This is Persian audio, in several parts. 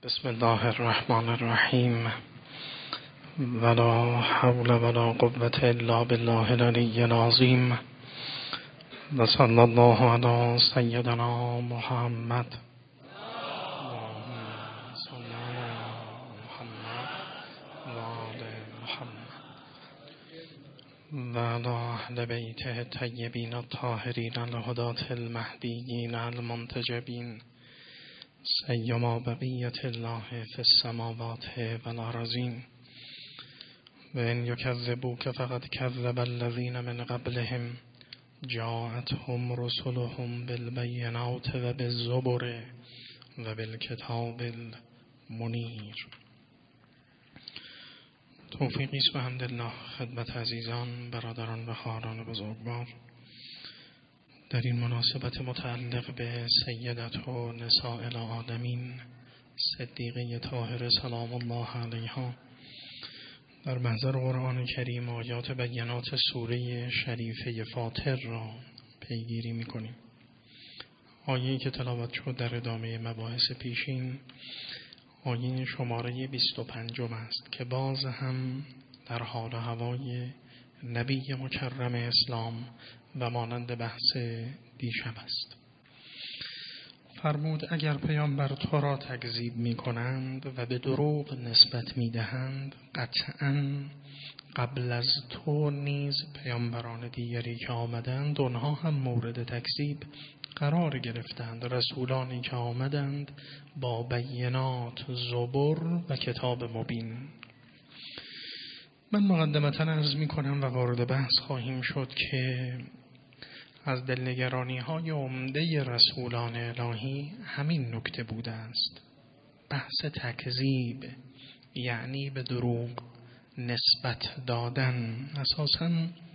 بسم الله الرحمن الرحیم ولا حول ولا قوة الا بالله العلی العظیم و صلی الله علی سیدنا محمد و علی اهل بیته الطیبین الطاهرین الهداة المهدیین المنتجبین سیما بقیت الله فی السماوات والارضین و ان یکذبوک فقد کذب الذین من قبلهم جاءتهم رسلهم بالبینات و بالزبر و بالکتاب المنیر. توفیقی است و حمدالله خدمت عزیزان، برادران و خواهران بزرگوار. در این مناسبت متعلق به سیدت و نساء العالمین صدیقه طاهره سلام الله علیها در محضر قرآن کریم آیات بینات سوره شریفه فاطر را پیگیری می‌کنیم. آیه‌ای که تلاوت شد در ادامه مباحث پیشین آیه شماره 25 است که باز هم در حال و هوای نبی مکرم اسلام و مانند بحث دیشب است. فرمود اگر پیامبر تو را تکذیب می کنند و به دروغ نسبت می دهند، قطعاً قبل از تو نیز پیامبران دیگری که آمدند اونها هم مورد تکذیب قرار گرفتند. رسولانی که آمدند با بینات، زبر و کتاب مبین. من مقدمتاً عرض می کنم و وارد بحث خواهیم شد که از دلنگرانی های عمده رسولان الهی همین نکته بوده است. بحث تکذیب یعنی به دروغ نسبت دادن. اساساً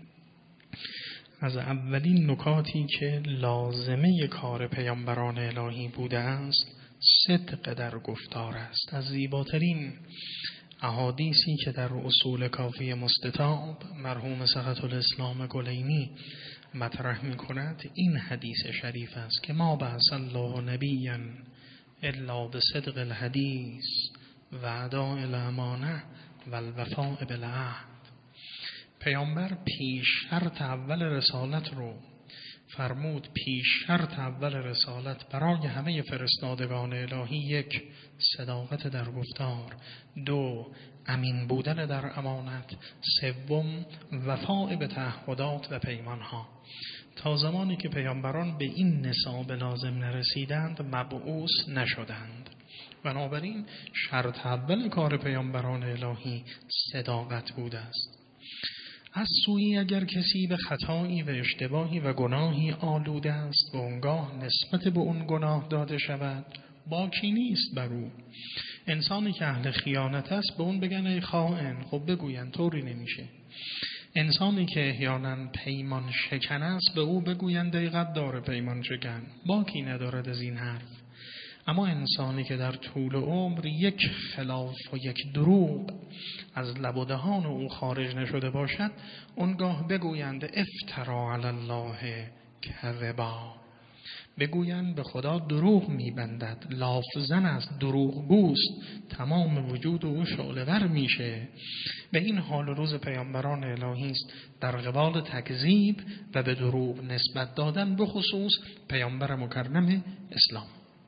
از اولین نکاتی که لازمه کار پیامبران الهی بوده است صدق در گفتار است. از زیباترین احادیثی که در اصول کافی مستطاب مرحوم سخط الاسلام کلینی مطرح می کند این حدیث شریف است که ما بعث الله نبیا الا بصدق الحدیث و اداء الامانه و الوفاء بالعهد. پیامبر پیش شرط اول رسالت رو فرمود. پیش شرط اول رسالت برای همه فرستادگان الهی: 1. صداقت در گفتار، 2. امین بودن در امانت، 3. وفاء به تعهدات و پیمانها. تا زمانی که پیامبران به این نصاب لازم نرسیدند مبعوث نشدند. بنابراین شرط اول کار پیامبران الهی صداقت بوده است. از سوی اگر کسی به خطایی و اشتباهی و گناهی آلوده است و اونگاه نسبت به اون گناه داده شود، باکی نیست بر او. انسانی که اهل خیانت است به اون بگن ای خائن، خب بگوین طوری نمیشه. انسانی که احیانا پیمان شکن است به او بگویند ای غدار پیمان شکن، باکی ندارد از این حرف. اما انسانی که در طول عمر یک خلاف و یک دروغ از لب و دهان او خارج نشده باشد، اونگاه بگویند افترا علی الله کذبا، بگویند به خدا دروغ میبندد، لافزن است، دروغ گوست، تمام وجود او شعله‌ور میشه. و این حال روز پیامبران الهی است در قبال تکذیب و به دروغ نسبت دادن، به خصوص پیامبر مکرم اسلام.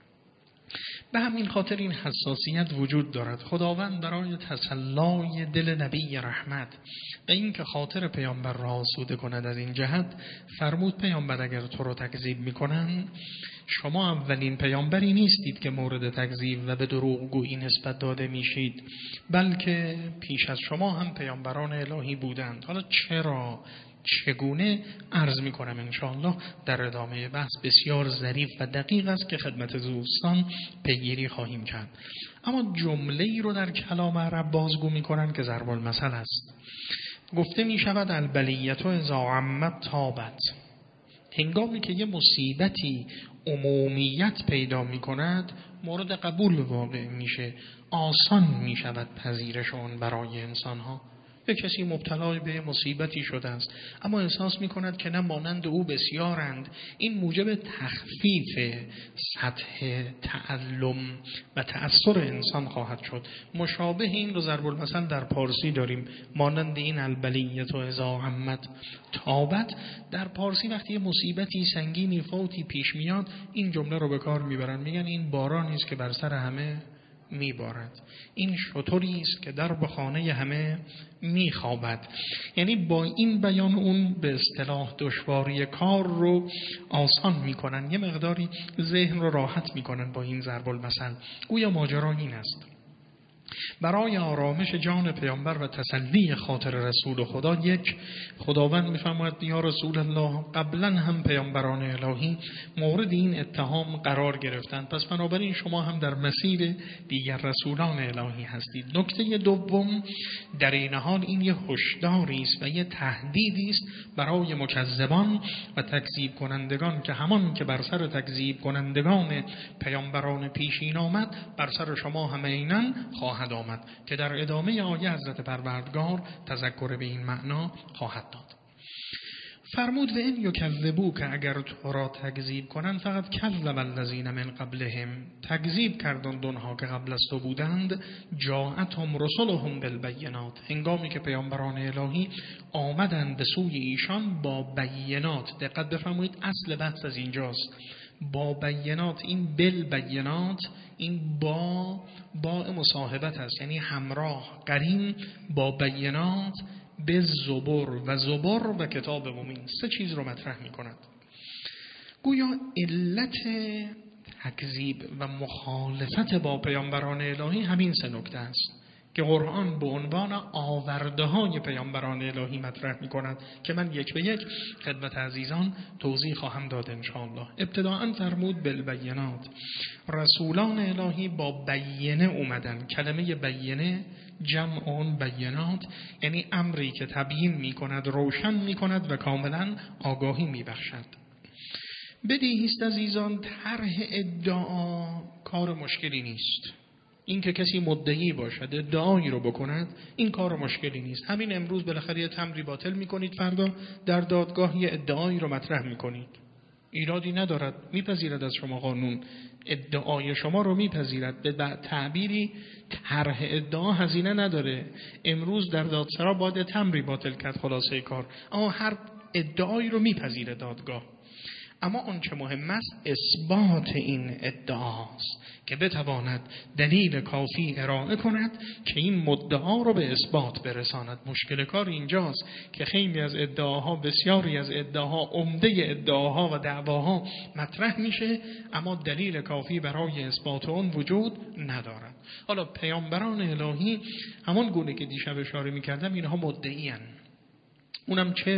به همین خاطر این حساسیت وجود دارد. خداوند برای تسلای دل نبی رحمت و این که خاطر پیامبر را آسوده کند از این جهت فرمود پیامبر اگر تو را تکذیب میکنن، شما اولین پیامبری نیستید که مورد تکذیب و به دروغگویی نسبت داده میشید، بلکه پیش از شما هم پیامبران الهی بودند. حالا چگونه عرض می کنم انشاءالله در ادامه بحث. بسیار ظریف و دقیق است که خدمت دوستان پیگیری خواهیم کرد. اما جمله ای رو در کلام عرب بازگو می کنند که ضرب المثل است. گفته می شود البلیت اذا عمت تابت. هنگامی که یه مصیبتی عمومیت پیدا می کند مورد قبول واقع میشه، آسان می شود پذیرش آن برای انسان ها. یک کسی مبتلا به مصیبتی شده است اما احساس می‌کند که نه مانند او بسیارند، این موجب تخفیف سطح تعلم و تأثیر انسان خواهد شد. مشابه این رو ضرب المثل در پارسی داریم، مانند این البلیة اذا عمت تابت. در پارسی وقتی مصیبتی سنگینی فوتی پیش میاد این جمله رو به کار میبرن، میگن این بارانی است که بر سر همه میبارد، این شتری است که در خانه همه میخوابد. یعنی با این بیان اون به اصطلاح دشواری کار رو آسان میکنن، یه مقداری ذهن رو راحت میکنن با این ضرب المثل. گویا ماجرا این است: برای آرامش جان پیامبر و تسلی خاطر رسول خدا، یک، خداوند میفرماید یا رسول الله قبلا هم پیامبران الهی مورد این اتهام قرار گرفتند، پس بنابراین شما هم در مسیر دیگر رسولان الهی هستید. نکته دوم، در این حال این یه هشداری است و یه تهدیدی است برای مکذبان و تکذیب کنندگان که همان که بر سر تکذیب کنندگان پیامبران پیشین آمد بر سر شما هم عیناً خواهد آمد، که در ادامه آیه حضرت پروردگار تذکر به این معنا خواهد داد. فرمود و ان یکذبوک، که اگر تو را تکذیب کنند، فقط کذب الذین من قبلهم، تکذیب کردند اونها که قبل از تو بودند، جاءتهم رسلهم بالبینات، هنگامی که پیامبران الهی آمدند به سوی ایشان با بینات. دقت بفرمایید اصل بحث از اینجاست، با بینات. این بالبینات این با مصاحبت است، یعنی همراه قرین با بینات، به زبر و زبر و کتاب مبین. سه چیز رو مطرح می کند. گویا علت تکذیب و مخالفت با پیامبران الهی همین سه نکته است که قرآن به عنوان آورده های پیامبران الهی مطرح می کند که من یک به یک خدمت عزیزان توضیح خواهم داد انشاءالله. ابتداءً فرمود بالبینات، رسولان الهی با بینه اومدن. کلمه بینه جمع اون بینات، یعنی امری که تبیین می کند، روشن می کند و کاملا آگاهی می بخشد. بدیهی است عزیزان طرح ادعا کار مشکلی نیست. این که کسی مدعی باشد ادعایی رو بکند این کار مشکلی نیست. همین امروز بالاخره یه تمری باطل میکنید، فردا در دادگاه یه ادعایی رو مطرح میکنید، ایرادی ندارد، میپذیرد از شما قانون، ادعای شما رو میپذیرد. به تعبیری طرح ادعا هزینه نداره. امروز در دادسرا باید تمری باطل کرد خلاصه کار، اما هر ادعایی رو میپذیره دادگاه. اما آنچه مهم است اثبات این ادعاست که بتواند دلیل کافی ارائه کند که این مدعا رو به اثبات برساند. مشکل کار اینجاست که خیلی از ادعاها، بسیاری از ادعاها، عمده ادعاها و دعواها مطرح میشه اما دلیل کافی برای اثبات اون وجود ندارد. حالا پیامبران الهی همان گونه که دیشب اشاره میکردم اینها مدعیان. اونم چه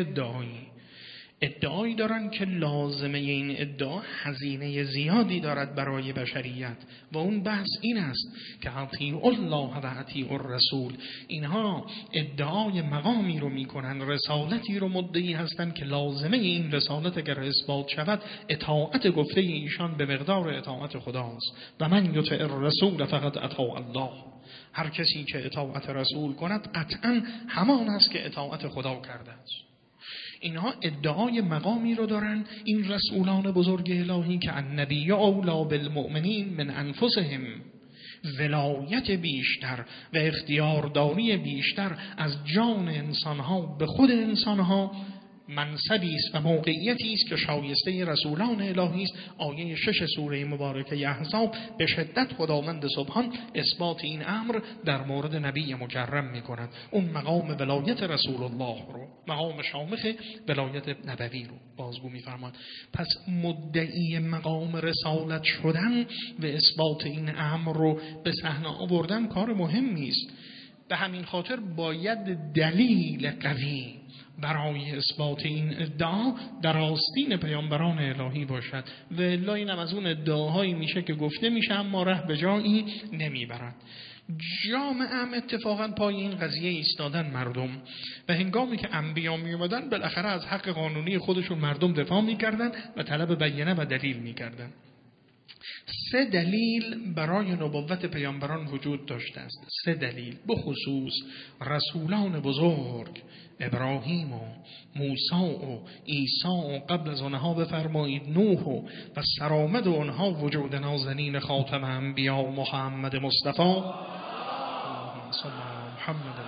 ادعایی دارن که لازمه این ادعا هزینه زیادی دارد برای بشریت و اون بحث این است که اطیعوا الله و اطیعوا الرسول. اینها ادعای مقامی رو میکنن، رسالتی رو مدعی هستند که لازمه این رسالت اگر اثبات شود اطاعت گفته ایشان به مقدار اطاعت خداست. و من یطع الرسول فقط اطاع الله، هر کسی که اطاعت رسول کند قطعا همان است که اطاعت خدا کرده است. اینها ادعای مقامی رو دارن، این رسولان بزرگ الهی که النبی اولی بالمؤمنین من انفسهم، ولایت بیشتر و اختیارداری بیشتر از جان انسانها به خود انسانها منصبی است و موقعیتی است که شایسته رسولان الهی است. آیه 6 سوره مبارکه احزاب به شدت خداوند سبحان اثبات این امر در مورد نبی مکرم میکند، اون مقام ولایت رسول الله رو، مقام شامخ ولایت نبوی رو بازگو میفرماد. پس مدعی مقام رسالت شدن و اثبات این امر رو به صحنه آوردن کار مهمی است. به همین خاطر باید دلیل قوی برای اثبات این ادعا در آستین پیامبران الهی باشد و الا اینم از اون ادعاهایی میشه که گفته میشه اما ره به جایی نمیبرد. جامعه هم اتفاقا پای این قضیه ایستادن مردم و هنگامی که انبیا می اومدن بالاخره از حق قانونی خودشون مردم دفاع میکردن و طلب بینه و دلیل میکردن. 3 دلیل برای نبوت پیامبران وجود داشته است. 3 دلیل، به خصوص رسولان بزرگ ابراهیم و موسی و عیسی و قبل از آنها بفرمایید نوح و سرآمد آنها وجود نازنین خاتم انبیا محمد مصطفی اللهم صل علی محمد.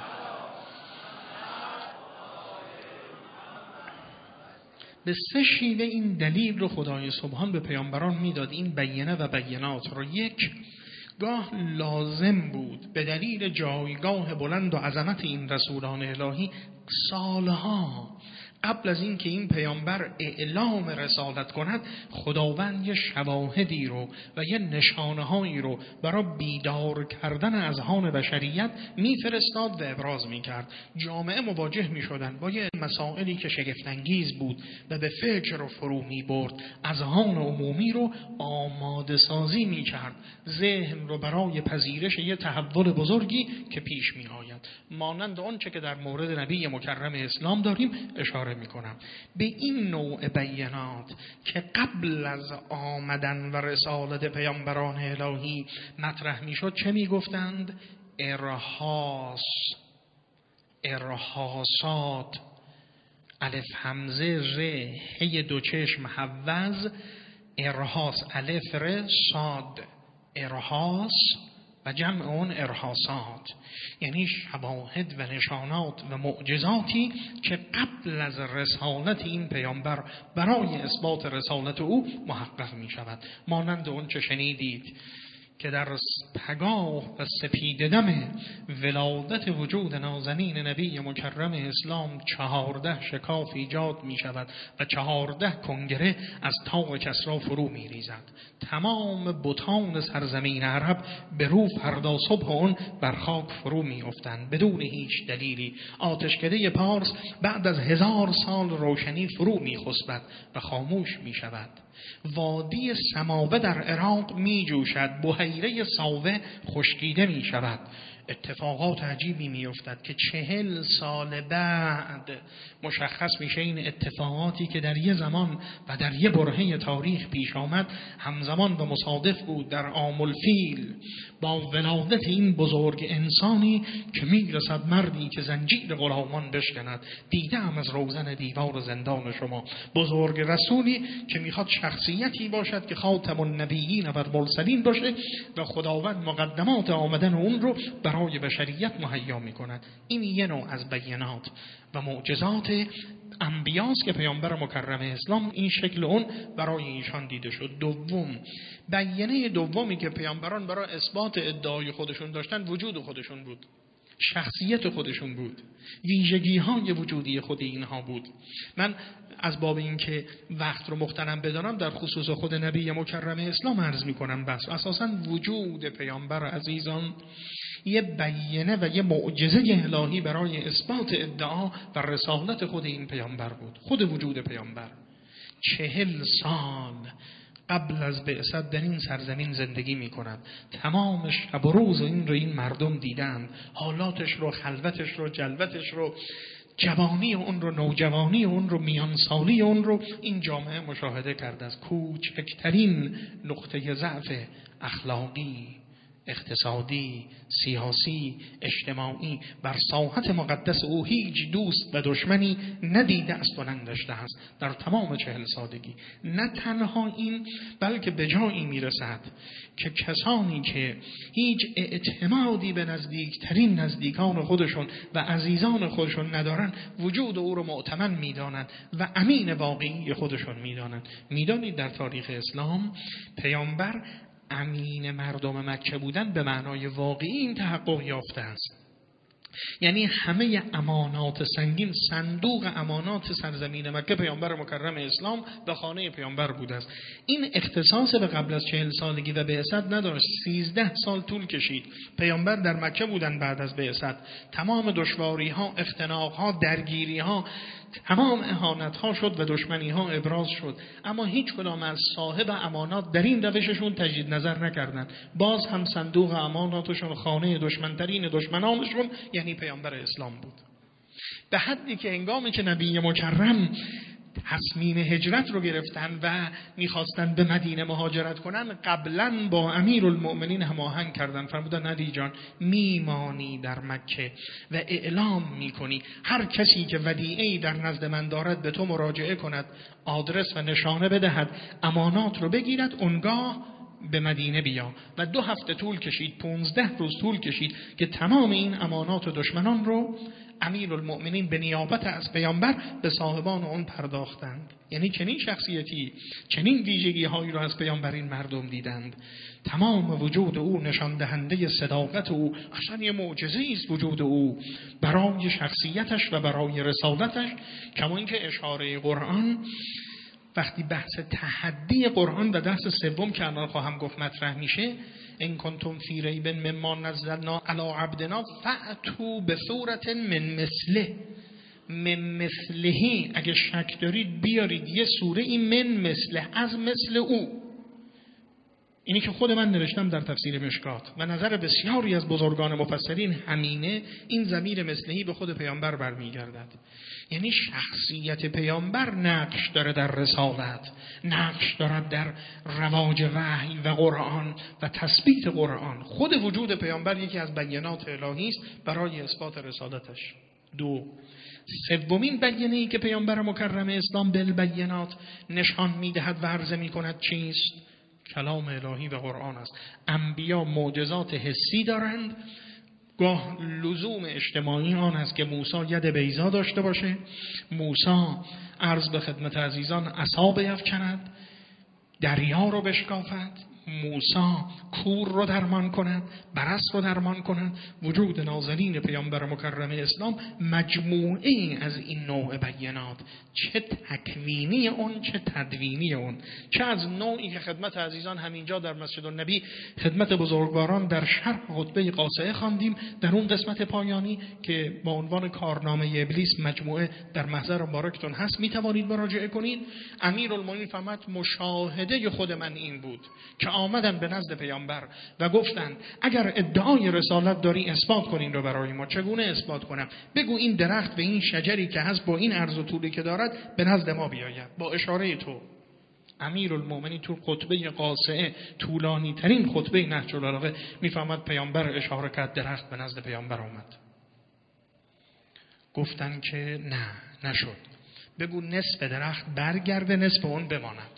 به 3 شیوه این دلیل رو خدای سبحان به پیامبران میداد. این بینه و بینات رو، 1 گاه لازم بود به دلیل جایگاه بلند و عظمت این رسولان الهی سالها قبل از این که این پیامبر اعلام رسالت کند، خداوند یه شواهدی رو و یه نشانه‌هایی رو برای بیدار کردن اذهان بشریت میفرستاد و ابراز میکرد. جامعه مواجه میشدن با یه مسائلی که شگفت‌انگیز بود و به فکر رو فرو میبرد، اذهان عمومی رو آماده سازی میکرد، ذهن رو برای پذیرش یه تحول بزرگی که پیش میآید. مانند آنچه که در مورد نبی مکرم اسلام داریم اشاره میکنم. به این نوع بینات که قبل از آمدن و رسالت پیامبران الهی مطرح میشد چه میگفتند؟ ارهاسات، الف همزه ر هی 2 چشم حوز، ارهاس الف ر صاد، ارهاس و جمع اون ارهاسات، یعنی شواهد و نشانات و معجزاتی که قبل از رسالت این پیامبر برای اثبات رسالت او محقق می شود. مانند اون چه شنیدید که در پگاه و سپید دم ولادت وجود نازنین نبی مکرم اسلام 14 شکاف ایجاد می شود و 14 کنگره از طاق کسری فرو می ریزد. تمام بتان سرزمین عرب به رو فردا صبح اون بر خاک فرو می افتند بدون هیچ دلیلی. آتشکده پارس بعد از 1000 سال روشنی فرو می خسبد و خاموش می شود. وادی سماوه در عراق می جوشد، بحیره ساوه خشکیده می شود. اتفاقات عجیبی می افتد که 40 سال بعد مشخص میشه این اتفاقاتی که در یه زمان و در یه برهه تاریخ پیش آمد همزمان و مصادف بود در عام الفیل با ولادت این بزرگ انسانی که میرسد مردی که زنجیر غلامان بشکند. دیدم از روزن دیوار زندان شما بزرگ رسولی که میخواد شخصیتی باشد که خاتم النبیین و المرسلین باشه و خداوند مقدمات آمدن اون رو برای بشریت مهیا میکند. این یه نوع از بینات و معجزات انبیاست که پیامبر مکرم اسلام این شکل اون برای ایشان دیده شد. دوم، بیانه دومی که پیامبران برای اثبات ادعای خودشون داشتن وجود خودشون بود، شخصیت خودشون بود، ویژگی های وجودی خود اینها بود. من از باب این که وقت رو مغتنم بدانم در خصوص خود نبی مکرم اسلام عرض می کنم. بس اساساً وجود پیامبر عزیزان یه بیانه و یه معجزه الهی برای اثبات ادعا و رسالت خود این پیامبر بود. خود وجود پیامبر 40 سال قبل از بعثت در این سرزمین زندگی می کند. تمام شب و روز این مردم دیدند، حالاتش رو، خلوتش رو، جلوتش رو، جوانی اون رو، نوجوانی اون رو، میانسالی اون رو این جامعه مشاهده کرد. از کوچکترین نقطه ضعف اخلاقی، اقتصادی، سیاسی، اجتماعی بر ساحت مقدس او هیچ دوست و دشمنی ندیده است و نداشته است در تمام 40 سالگی. نه تنها این، بلکه به جایی میرسد که کسانی که هیچ اعتمادی به نزدیکترین نزدیکان خودشون و عزیزان خودشون ندارن وجود او رو معتمن میدانند و امین واقعی خودشون میدانند. میدانید در تاریخ اسلام پیامبر امین مردم مکه بودن به معنای واقعی این تحقق یافته است. یعنی همه امانات سنگین، صندوق امانات سرزمین مکه پیامبر مکرم اسلام به خانه پیامبر بوده است. این اختصاص به قبل از 40 سالگی و بعثت نداشت. 13 سال طول کشید. پیامبر در مکه بودن بعد از بعثت. تمام دشواری ها، اختناق ها، درگیری ها، تمام اهانت ها شد و دشمنی ها ابراز شد، اما هیچ کدام از صاحب امانات در این روششون تجدید نظر نکردند. باز هم صندوق اماناتشون خانه دشمنترین دشمنانشون یعنی پیامبر اسلام بود. به حدی که هنگامی که نبی مکرم تصمیم هجرت رو گرفتن و میخواستن به مدینه مهاجرت کنن، قبلا با امیرالمؤمنین هماهنگ کردن، فرمودن علی جان میمانی در مکه و اعلام میکنی هر کسی که ودیعه‌ای در نزد من دارد به تو مراجعه کند، آدرس و نشانه بدهد، امانات رو بگیرد، اونگاه به مدینه بیا. و 2 هفته طول کشید، 15 روز طول کشید که تمام این امانات و دشمنان رو امیرالمؤمنین به نیابت از پیامبر به صاحبان اون پرداختند. یعنی چنین شخصیتی، چنین ویژگی هایی رو از پیامبر این مردم دیدند. تمام وجود او نشان دهنده صداقت او، اصلا یه معجزه است وجود او برای شخصیتش و برای رسالتش. کما اینکه اشاره قرآن وقتی بحث تحدی قرآن و درس سوم که الان خواهم گفت مطرح میشه، ان کنتم فی ریب مما نزلنا علی عبدنا فأتوا بسورة من مثله، اگه شک دارید بیارید یه سوره این من مثله، از مثل او. اینی که خود من نوشتم در تفسیر مشکات و نظر بسیاری از بزرگان مفسرین همینه، این ضمیر مثلهی به خود پیامبر برمیگردد. یعنی شخصیت پیامبر نقش داره در رسالت، نقش دارد در رواج وحی و قرآن و تثبیت قرآن. خود وجود پیامبر یکی از بینات الهی است برای اثبات رسالتش. 2. سومین بیانیه‌ای که پیامبر مکرم اسلام بالبینات نشان می‌دهد و عرضه می‌کند چیست؟ کلام الهی و قرآن است. انبیا معجزات حسی دارند، گاه لزوم اجتماعی آن است که موسی ید بیضا داشته باشه، موسی عرض به خدمت عزیزان عصا بیفکند، دریا رو بشکافد، موسی کور رو درمان کند، برص رو درمان کند. وجود نازنین پیامبر مکرم اسلام مجموعه از این نوع بیانات، چه تکوینی اون چه تدوینی اون، چه از نوعی که خدمت عزیزان همینجا در مسجد النبی خدمت بزرگواران در شرح خطبه قاصعه خواندیم، در اون قسمت پایانی که با عنوان کارنامه ابلیس مجموعه در محضر مبارکتون هست، میتوانید مراجعه کنید. امیرالمومنین فرمود مشاهده خود من این بود که آمدن به نزد پیامبر و گفتن اگر ادعای رسالت داری اثبات کنین رو برای ما. چگونه اثبات کنم؟ بگو این درخت و این شجری که هست با این عرض و طولی که دارد به نزد ما بیاید با اشاره تو. امیرالمومنین تو خطبه قاصعه، طولانی ترین خطبه نهج البلاغه، میفهمد پیامبر اشاره کرد، درخت به نزد پیامبر آمد. گفتن که نه نشد، بگو نصف درخت برگرده نصف اون بماند.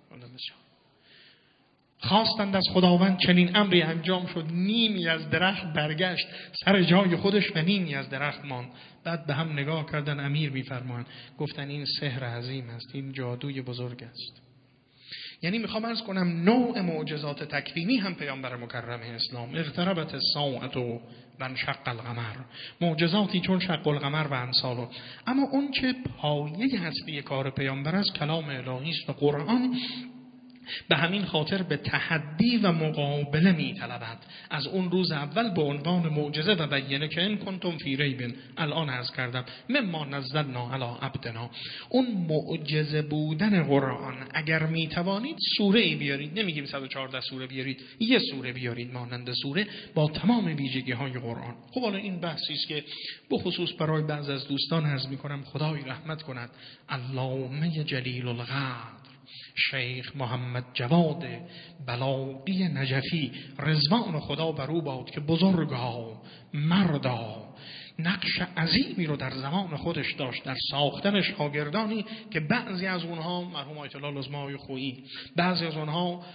خواستند از خداوند، چنین امری انجام شد، نیمی از درخت برگشت سر جای خودش و نیمی از درخت ماند. بعد به هم نگاه کردن، امیر میفرمایند گفتن این سحر عظیم است، این جادوی بزرگ است. یعنی میخوام عرض کنم نوع معجزات تکوینی هم پیامبر مکرم اسلام، اقتربت الساعة و انشق القمر، معجزاتی چون شق القمر و امثاله. اما اون که پایه هستی کار پیامبر است کلام الهی است و قرآن، به همین خاطر به تحدی و مقابله می‌طلبد از اون روز اول به عنوان معجزه و بیانه که ان کنتم فی ریب، الان عرض کردم، مما نزلنا علی عبدنا. اون معجزه بودن قرآن، اگر میتوانید سوره ای بیارید، نمیگیم 114 سوره بیارید، یه سوره بیارید مانند سوره با تمام ویژگی های قرآن. خب حالا این بحثی است که به خصوص برای بعض از دوستان عرض می‌کنم، خدای رحمت کند، علامه جلیل القدر شیخ محمد جواد بلاغی نجفی رضوان خدا بر او باد که بزرگا مردا نقش عظیمی رو در زمان خودش داشت در ساختن شاگردانی که بعضی از اونها مرحوم آیت الله العظما خویی، بعضی از اونها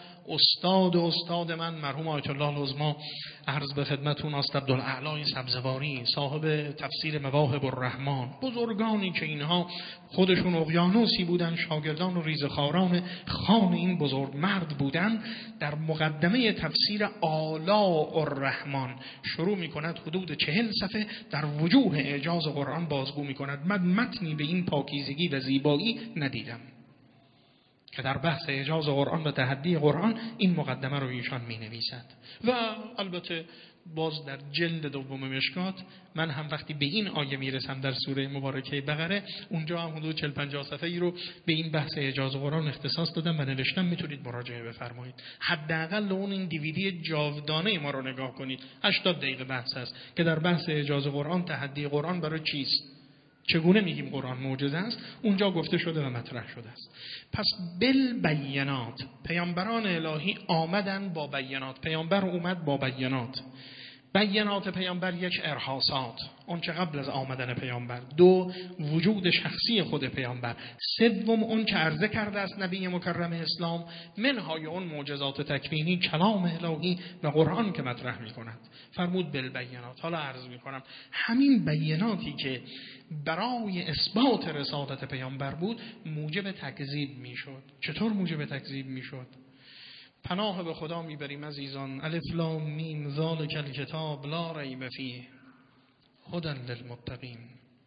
استاد من مرحوم آیت الله العظما عرض به خدمتون است عبدالاعلی سبزواری، صاحب تفسیر مواهب الرحمن، بزرگانی که اینها خودشون اقیانوسی بودن، شاگردان و ریزخواران خان این بزرگ مرد بودن. در مقدمه تفسیر آلاء الرحمن شروع می کند، حدود 40 صفحه در وجوه اعجاز قرآن بازگو می کند. من متنی به این پاکیزگی و زیبایی ندیدم که در بحث اعجاز قرآن و تحدی قرآن این مقدمه رو ایشان می نویسد. و البته باز در جلد دوم مشکات من هم وقتی به این آیه می رسم در سوره مبارکه بقره، اونجا هم حدود 40-50 صفحه‌ای رو به این بحث اعجاز قرآن اختصاص دادم و نوشتم، میتونید مراجعه بفرمایید. حداقل اون این دیویدی جاودانه ما رو نگاه کنید، 80 دقیقه بحث است که در بحث اعجاز قرآن، تحدی قرآن برای چیست، چگونه میگیم قرآن معجزه است؟ اونجا گفته شده و مطرح شده است. پس بالبینات، پیامبران الهی آمدن با بینات. پیامبر اومد با بینات. بینات پیامبر، یک ارهاصات، اون چه قبل از آمدن پیامبر. دو، وجود شخصی خود پیامبر. سوم، اون که عرضه کرده است نبی مکرم اسلام، منهای اون معجزات تکوینی، کلام الهی و قرآن که مطرح می کند. فرمود بالبینات. حالا عرض می کنم همین بیناتی که برای اثبات رسالت پیامبر بود موجب تکذیب می شد. چطور موجب تکذیب می شد؟ پناه به خدا میبریم عزیزان. الف لام میم ذالک الکتاب لا ریب فیه هدی للمتقین.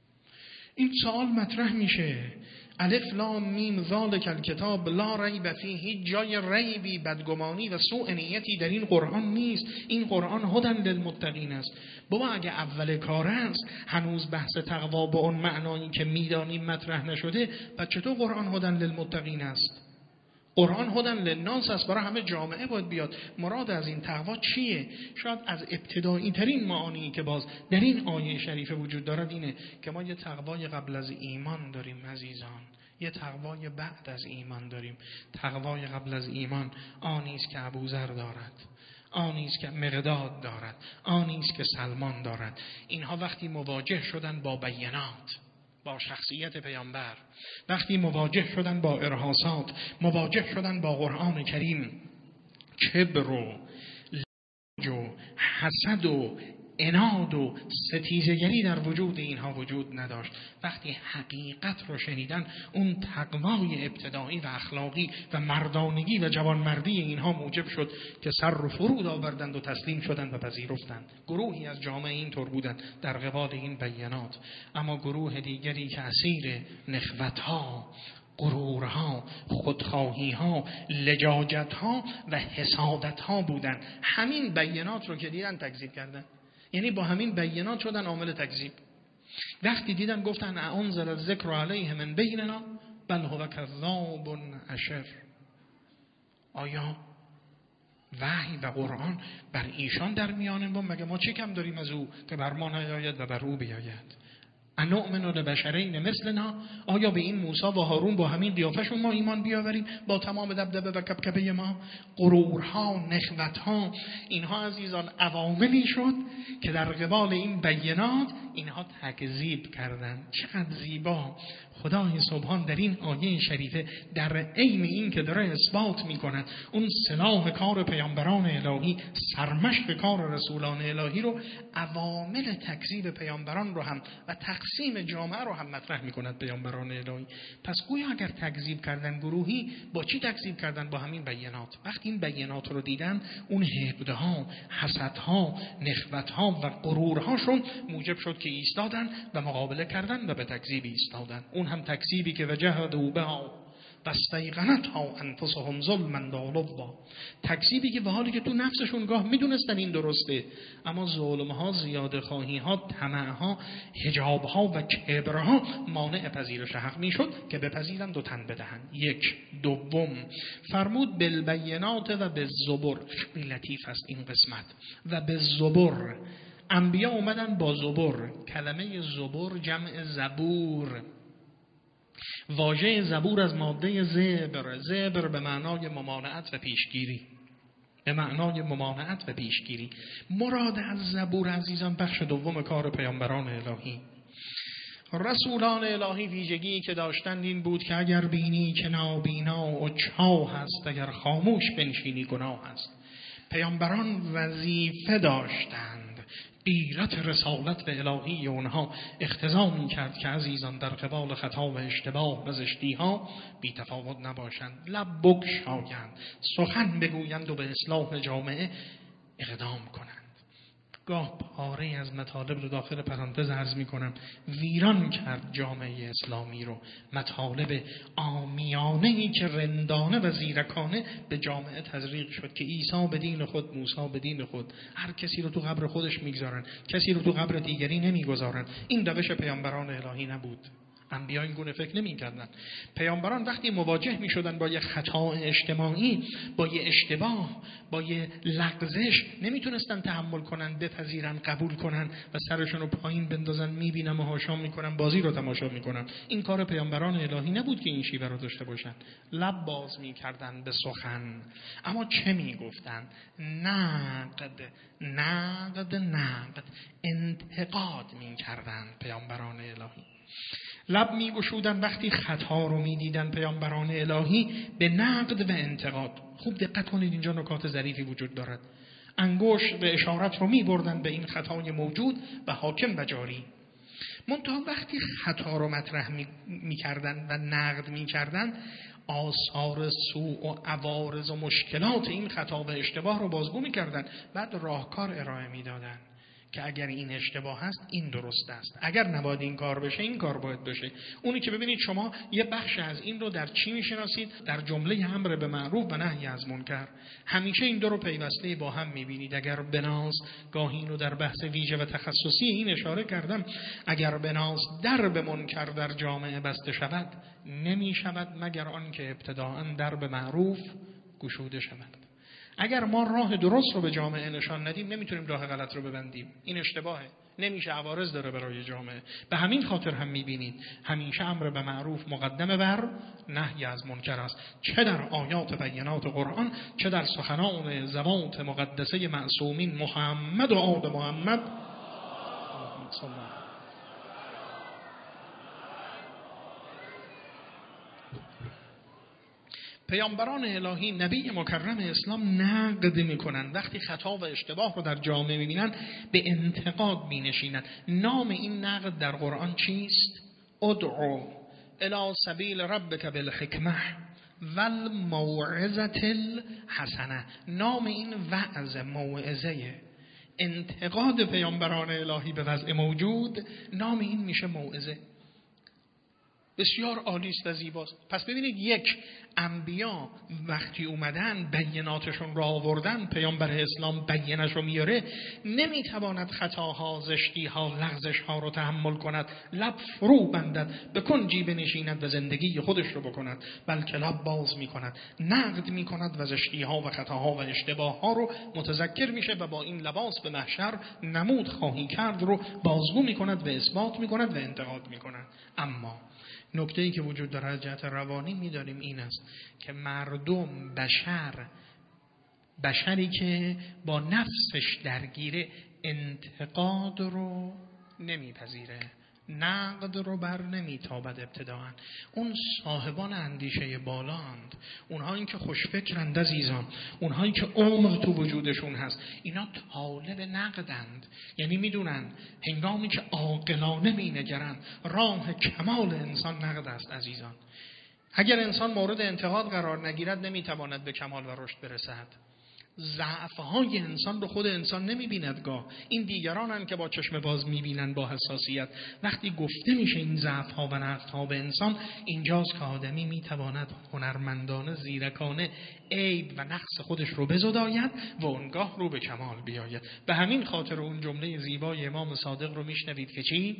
این سوال مطرح میشه. الف لام میم ذالک الکتاب لا ریب فیه، هیچ جای ریبی، بدگمانی و سوء نیتی در این قرآن نیست. این قرآن هدی للمتقین است. بابا اگه اول کار است هنوز بحث تقوا به اون معنایی که میدانیم مطرح نشده، پس چطور قرآن هدی للمتقین است؟ قرآن هدی للناس است، برای همه جامعه باید بیاد. مراد از این تقوا چیه؟ شاید از ابتدایی ترین معانی که باز در این آیه شریفه وجود دارد اینه که ما یه تقوای قبل از ایمان داریم عزیزان، یه تقوای بعد از ایمان داریم. تقوای قبل از ایمان آنی است که ابوذر دارد، آنی است که مقداد دارد، آنی است که سلمان دارد. اینها وقتی مواجه شدن با بینات، با شخصیت پیامبر، وقتی مواجه شدن با ارهاصات، مواجه شدن با قرآن کریم، کبر و لج و حسد و عناد و ستیزگری در وجود اینها وجود نداشت. وقتی حقیقت رو شنیدن، اون تقوای ابتدایی و اخلاقی و مردانگی و جوانمردی اینها موجب شد که سر رو فرود آوردند و تسلیم شدند و پذیرفتند. گروهی از جامعه اینطور بودند در قبال این بینات. اما گروه دیگری که اسیر نخوت‌ها، غرورها، خودخواهی‌ها، لجاجت‌ها و حسادت‌ها بودند. همین بینات رو که دیدن تکذیب کردن. یعنی با همین بینات شدن عامل تکذیب. وقتی دیدن گفتن انزل الذکر علیه من بیننا بل هو کذاب اشر. آیا وحی و قرآن بر ایشان در میانه ما؟ مگه ما چه کم داریم از او که بر ما نیاید و بر او بیاید؟ انؤمن لبشرین مثلنا، آیا به این موسی و هارون با همین قیافشون ما ایمان بیاوریم با تمام دبدبه و کبکبه ما؟ غرورها، نخوتها، اینها عزیزان عواملی شد که در قبال این بینات اینها تکذیب کردند. چقدر زیبا خدای سبحان در این آیه شریفه در عین این که داره اثبات میکند اون سلاح کار پیامبران الهی، سرمشق کار رسولان الهی رو، عوامل تکذیب پیامبران رو هم و تقسیم جامعه رو هم مطرح میکند پیامبران الهی. پس گویا اگر تکذیب کردن گروهی، با چی تکذیب کردن؟ با همین بینات. وقتی این بینات رو دیدن، اون حقدها، حسدها، نخوتها و غرورهاشون موجب شد که ایستادن و مقابله کردن و به تکذیب ایستادن. اون هم تکذیبی که وجحدوا بها واستیقنتها انفسهم ظلما و علوا، تکذیبی که به حالی که تو نفسشون گاه میدونستن این درسته، اما ظلمها، زیاده خواهیها، طمعها، حجابها و کبرها مانع پذیرش حق میشد که بپذیرند و تن بدهند. یک. دوم فرمود بالبینات و بالزبر. خیلی لطیف است این قسمت. و بالزبر، انبیا اومدن با زبر. کلمه زبر جمع زبور. واژه زبور از ماده زبر، زبر به معنای ممانعت و پیشگیری، به معنای ممانعت و پیشگیری. مراد از زبور عزیزان بخش دوم کار پیامبران الهی. رسولان الهی ویژگی که داشتند این بود که اگر بینی که نابینا و چاه هست، اگر خاموش بنشینی گناه هست. پیامبران وظیفه داشتند. غیرت رسالت به الهی اونها اقتضا می کرد که عزیزان در قبال خطا و اشتباه و زشتی‌ها بی تفاوت نباشند، لب بگشایند، سخن بگویند و به اصلاح جامعه اقدام کنند. گاه پاره از مطالب رو داخل پرانتز عرض می کنم. ویران کرد جامعه اسلامی رو مطالب عامیانه‌ای که رندانه و زیرکانه به جامعه تزریق شد که عیسی به دین خود، موسی به دین خود، هر کسی رو تو قبر خودش میگذارن، کسی رو تو قبر دیگری نمیگذارن. این روش پیامبران الهی نبود. انبیا این گونه فکر نمی‌کردن. پیامبران وقتی مواجه می‌شدن با یه خطا اجتماعی، با یه اشتباه، با یه لغزش، نمیتونستن تحمل کنن، بپذیرن، قبول کنن و سرشون رو پایین بندازن، میبینم و حاشا میکنن، بازی رو تماشا میکنن. این کار پیامبران الهی نبود که این شیوه رو داشته باشن. لب باز میکردن به سخن، اما چه میگفتن؟ نقد، انتقاد میکردن پیامبران الهی. لب میگشودن وقتی خطا رو میدیدن پیامبران الهی به نقد و انتقاد. خوب دقت کنید، اینجا نکات ظریفی وجود دارد. انگشت به اشارت رو میبردن به این خطای موجود و حاکم و جاری. منتها وقتی خطا رو مطرح میکردن و نقد میکردن، آثار سوء و عوارض و مشکلات این خطا و اشتباه رو بازگو میکردن، بعد راهکار ارائه میدادن که اگر این اشتباه هست این درست است، اگر نباید این کار بشه این کار باید بشه. اونی که ببینید شما یه بخش از این رو در چی میشناسید؟ در جمله امر به معروف و نهی از منکر. همیشه این دو رو پیوسته با هم میبینید. اگر بناس، گاهی اینو در بحث ویژه و تخصصی این اشاره کردم، اگر بناس در به منکر در جامعه بسته شود، نمی شود مگر آن که ابتداءً در به معروف گشوده شود. اگر ما راه درست رو به جامعه نشان ندیم، نمیتونیم راه غلط رو ببندیم. این اشتباهه، نمیشه، عوارض داره برای جامعه. به همین خاطر هم میبینید همیشه امر به معروف مقدم بر نهی از منکر است، چه در آیات بینات قرآن، چه در سخنان زبانت مقدسه معصومین محمد و آل محمد. پیامبران الهی، نبی مکرم اسلام نقد میکنن. وقتی خطا و اشتباه رو در جامعه میبینن به انتقاد مینشینن. نام این نقد در قرآن چیست؟ ادعو الی سبیل ربک بالحکمه والموعظة الحسنه. نام این وعظ، موعظه، انتقاد پیامبران الهی به وضع موجود، نام این میشه موعظه. بسیار عالی است و زیباست. پس ببینید، یک، انبیا وقتی اومدن بیناتشون را آوردن، پیامبر اسلام بینش رو میاره، نمیتواند خطاها، زشتیها، لغزشها رو تحمل کند، لب فرو بندد، به کنجی بنشیند و زندگی خودش رو بکند، بلکه لب باز میکند، نقد میکند و زشتیها و خطاها و اشتباهها رو متذکر میشه و با این لباس به محشر نمود خواهی کرد رو بازگو میکند و اثبات میکند و انتقاد میکند. اما نکته‌ای که وجود داره از جهت روانی می‌دانیم این است که مردم، بشری که با نفسش درگیره، انتقاد رو نمیپذیره، نقد رو بر نمیتابد. ابتداءً اون صاحبان اندیشه بالاند، اونهایی که خوشفکرند عزیزان، اونهایی که عمق تو وجودشون هست، اینا طالب نقدند. یعنی میدونن هنگامی که عاقلانه مینگرند راه کمال انسان نقد است عزیزان. اگر انسان مورد انتقاد قرار نگیرد نمیتواند به کمال و رشد برسد. ضعف‌های انسان رو خود انسان نمی‌بیند. گاه این دیگرانن که با چشم باز می‌بینن با حساسیت. وقتی گفته میشه این ضعف‌ها و نقدها به انسان، اینجاست که آدمی میتواند هنرمندانه، زیرکانه عیب و نقص خودش رو بزداید و اونگاه رو به کمال بیاید. به همین خاطر اون جمله زیبای امام صادق رو میشنوید که چی؟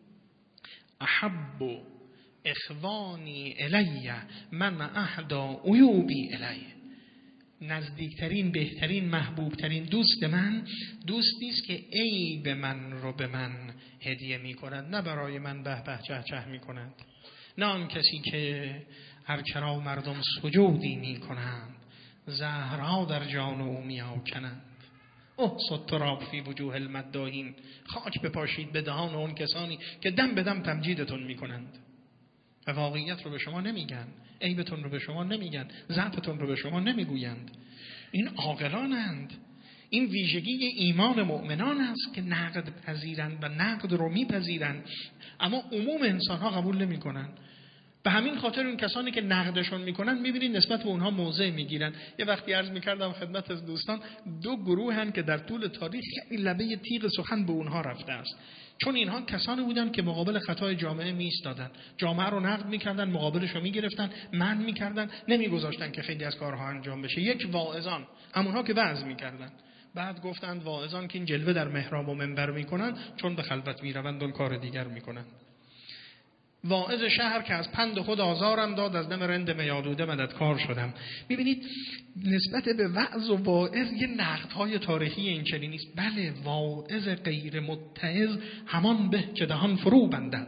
احب اخوانی الی من اهدا عیوبی الی. نزدیکترین، بهترین، محبوبترین دوست من دوستی است که عیب من رو به من هدیه می کند، نه برای من به به چه چه می کند. نه آن کسی که هر کرا مردم سجودی می کنند زهرها در جان او می آکنند. اوه ستراب فی وجوه المداحین. خاک بپاشید به دهان اون کسانی که دم به دم تمجیدتون می کنند و واقعیت رو به شما نمیگن، عیبتون رو به شما نمیگن، ضعفتون رو به شما نمیگویند. این عاقلانند. این ویژگی ایمان مؤمنان است که نقد پذیرند و نقد رو میپذیرند، اما عموم انسان ها قبول نمیکنن. به همین خاطر اون کسانی که نقدشون میکنن میبینید نسبت به اونها موضع میگیرن. یه وقتی عرض میکردم خدمت از دوستان، دو گروه هن که در طول تاریخ خیلی لبه تیغ سخن به اونها رفته است. چون اینها کسانی بودن که مقابل خطای جامعه میایستادن، جامعه رو نقد میکردن، مقابلش رو میگرفتن، منع میکردن، نمیگذاشتن که خیلی از کارها انجام بشه. یک واعظان، همونها که وعظ میکردن، بعد گفتند واعظان که این جلوه در محراب و منبر میکنن، چون به خلوت میروند اون کار دیگر میکنن. واعظ شهر که از پند خود آزارم داد، از دم رند میالوده مددکار شدم. میبینید نسبت به وعظ و واعظ یه نقدهای تاریخی این چنین نیست. بله، واعظ غیر متعظ همان به که دهان فرو بندد،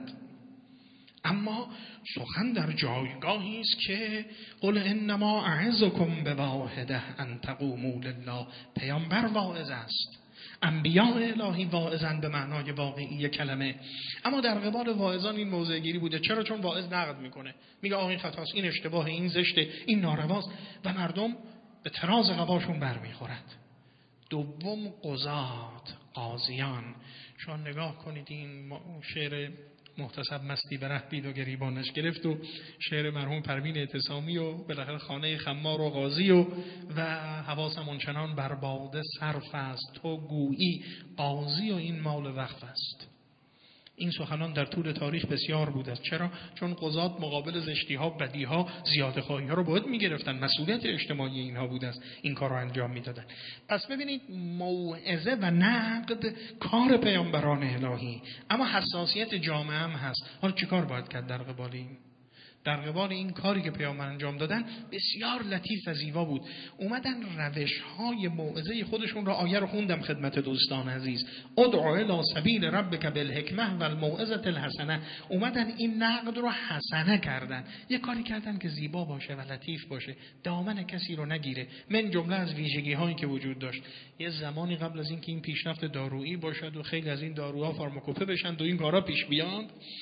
اما سخن در جایگاهی است که قل انما اعظکم بواحده ان تقوموا لله. پیامبر واعظ است، انبیاء الهی واعظن به معنای واقعی کلمه، اما در قبال واعظان این موضع گیری بوده. چرا؟ چون واعظ نقد میکنه، میگه آقا این خطاست، این اشتباه، این زشته، این نارواست، و مردم به طراز قباشون برمیخورد. دوم قضات، قاضیان. شما نگاه کنید این شعر محتسب مستی به ره دید و گریبانش گرفت و شعر مرحوم پروین اعتصامی و بالاخره خانه خمار و قاضی و حواسم اونچنان بر باده صرف است، تو گویی قاضی و این مال وقف است. این سخنان در طول تاریخ بسیار بوده است. چرا؟ چون قضات مقابل زشتی ها، بدی ها، زیاده خواهی ها رو باید میگرفتن، مسئولیت اجتماعی اینها بوده است، این کار رو انجام میدادن. پس ببینید موعظه و نقد کار پیامبران الهی، اما حساسیت جامعه هم هست. حالا چیکار باید کرد در قبال این؟ در قبال این کاری که پیامبر انجام دادن بسیار لطیف و زیبا بود. اومدن روش‌های موعظه خودشون را، آیه رو خوندم خدمت دوستان عزیز، ادعو الی سبیل ربک بالحکمه و الموعظه الحسنه. اومدن این نقد رو حسنه کردن، یه کاری کردن که زیبا باشه و لطیف باشه، دامن کسی رو نگیره. من جمله از ویژگی هایی که وجود داشت. یه زمانی قبل از اینکه این پیشرفت دارویی باشد و خیلی از این داروها فارماکوپه بشن و این کارا پیش بیاد،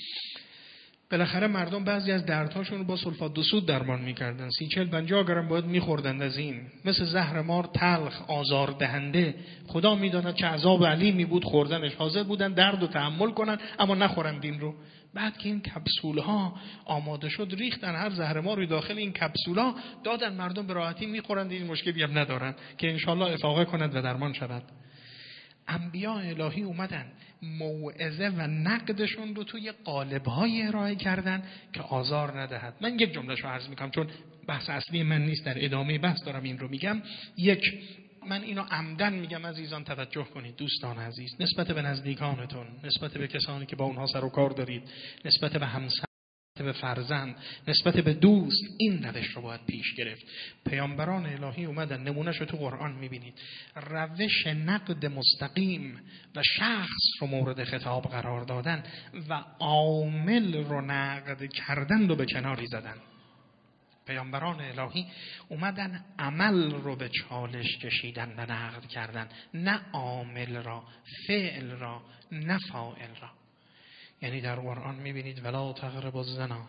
بالاخره مردم بعضی از دردهاشون رو با سولفات دو سود درمان میکردن. 30-40-50 گرم باید میخوردند از این، مثل زهر مار، تلخ، آزار دهنده. خدا میداند چه عذاب علیمی بود خوردنش. حاضر بودن درد رو تحمل کنن اما نخورند این رو. بعد که این کپسول ها آماده شد، ریختن هر زهر ماری داخل این کپسول ها، دادن مردم به راحتی میخورند، این مشکلی هم ندارن که انشالله افاقه کند و درمان شود. انبیاء الهی اومدن موعظه و نقدشون رو توی قالب‌های ارائه کردن که آزار ندهد. من یک جمله‌شو عرض میکنم چون بحث اصلی من نیست، در ادامه بحث دارم این رو میگم. یک، من اینو عمدن میگم عزیزان توجه کنید دوستان عزیز، نسبت به نزدیکانتون، نسبت به کسانی که با اونها سر و کار دارید، نسبت به همسر، به فرزند، نسبت به دوست، این روش رو باید پیش گرفت. پیامبران الهی اومدن، نمونهش رو تو قرآن میبینید، روش نقد مستقیم و شخص رو مورد خطاب قرار دادن و عامل رو نقد کردن رو به کناری زدن. پیامبران الهی اومدن عمل رو به چالش کشیدن و نقد کردن، نه عامل را، فعل را، نه فاعل را. یعنی در قرآن میبینید ولا تقربوا الزنا،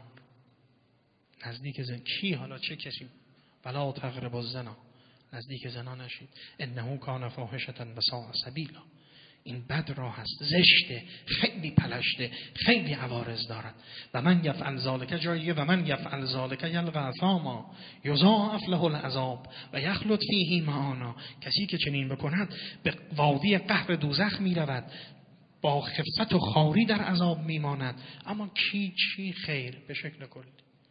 نزدیک زنا. کی؟ حالا چه کسی؟ ولا تقربوا الزنا، نزدیک زنا نشید، انه کان فاحشة و ساء سبیلا. این بد راه هست، زشته، خیلی پلشته، خیلی عوارض دارد. و من یفعل ذلک، جاییه و من یفعل ذلک یلقى اثاما یضاعف له العذاب و یخلد فیه مهانا. کسی که چنین بکند به وادی قهر دوزخ میرود، با خفت و خاری در عذاب میماند. اما چی خیر به شکل کلی.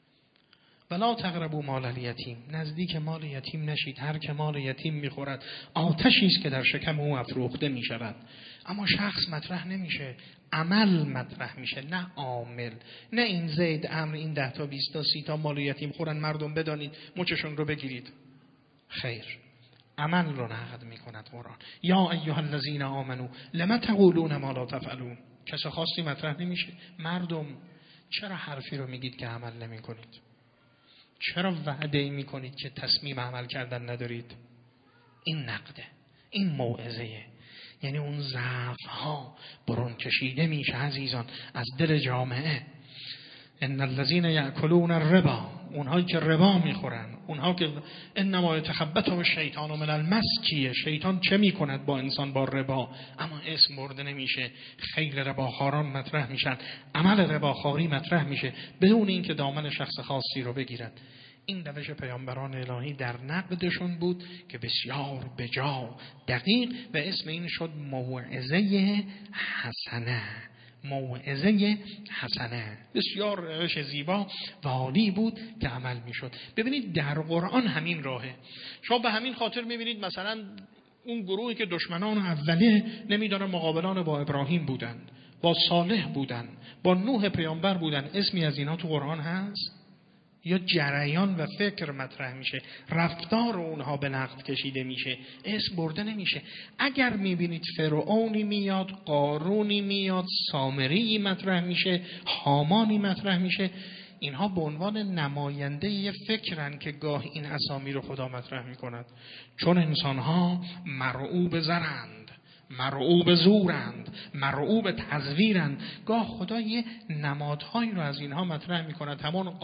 ولا تقربوا مال الیتیم، نزدیک مال یتیم نشید. هر که مال یتیم میخورد آتشی است که در شکم او افروخته میشود. اما شخص مطرح نمیشه، عمل مطرح میشه، نه عامل. نه این زید امر، این 10 تا 20 تا 30 تا مال یتیم خورن مردم بدانید مچشون رو بگیرید. خیر، عمل رو نقد میکند قرآن. یا ایها الذین آمنو لما تقولون ما لا تفعلون. کس خاصی مطرح نمیشه. مردم چرا حرفی رو میگید که عمل نمیکنید؟ چرا وعده میکنید که تصمیم عمل کردن ندارید؟ این نقده، این موعظه. یعنی اون ضعف ها برون کشیده میشه عزیزان از دل جامعه. ان الذين ياكلون الربا، اونهایی که ربا میخورن، اونها که انما يتخبطهم الشیطان من المس، کیه؟ شیطان چه میکند با انسان با ربا؟ اما اسم برده نمیشه. خیلی رباخواران مطرح میشن، عمل رباخواری مطرح میشه بدون اینکه دامن شخص خاصی رو بگیرد. این روش پیامبران الهی در نقدشون بود که بسیار بجا، دقیق، و اسم این شد موعظه حسنه. موعظه حسنه بسیار روش زیبا و عالی بود که عمل میشد. ببینید در قرآن همین راهه. شما به همین خاطر میبینید مثلا اون گروهی که دشمنان اوله نمیدانه مقابلان با ابراهیم بودند، با صالح بودن، با نوح پیامبر بودن، اسمی از اینا تو قرآن هست؟ یا جریان و فکر مطرح میشه، رفتار اونها به نقد کشیده میشه، اسم برده نمیشه. اگر میبینید فرعونی میاد، قارونی میاد، سامری مطرح میشه، هامانی مطرح میشه، اینها به عنوان نماینده یه فکرن که گاه این اسامی رو خدا مطرح میکند. چون انسانها مرعوب زرند، مرعوب زورند، مرعوب تزویرند، گاه خدا یه نمادهایی رو از اینها مطرح میکند.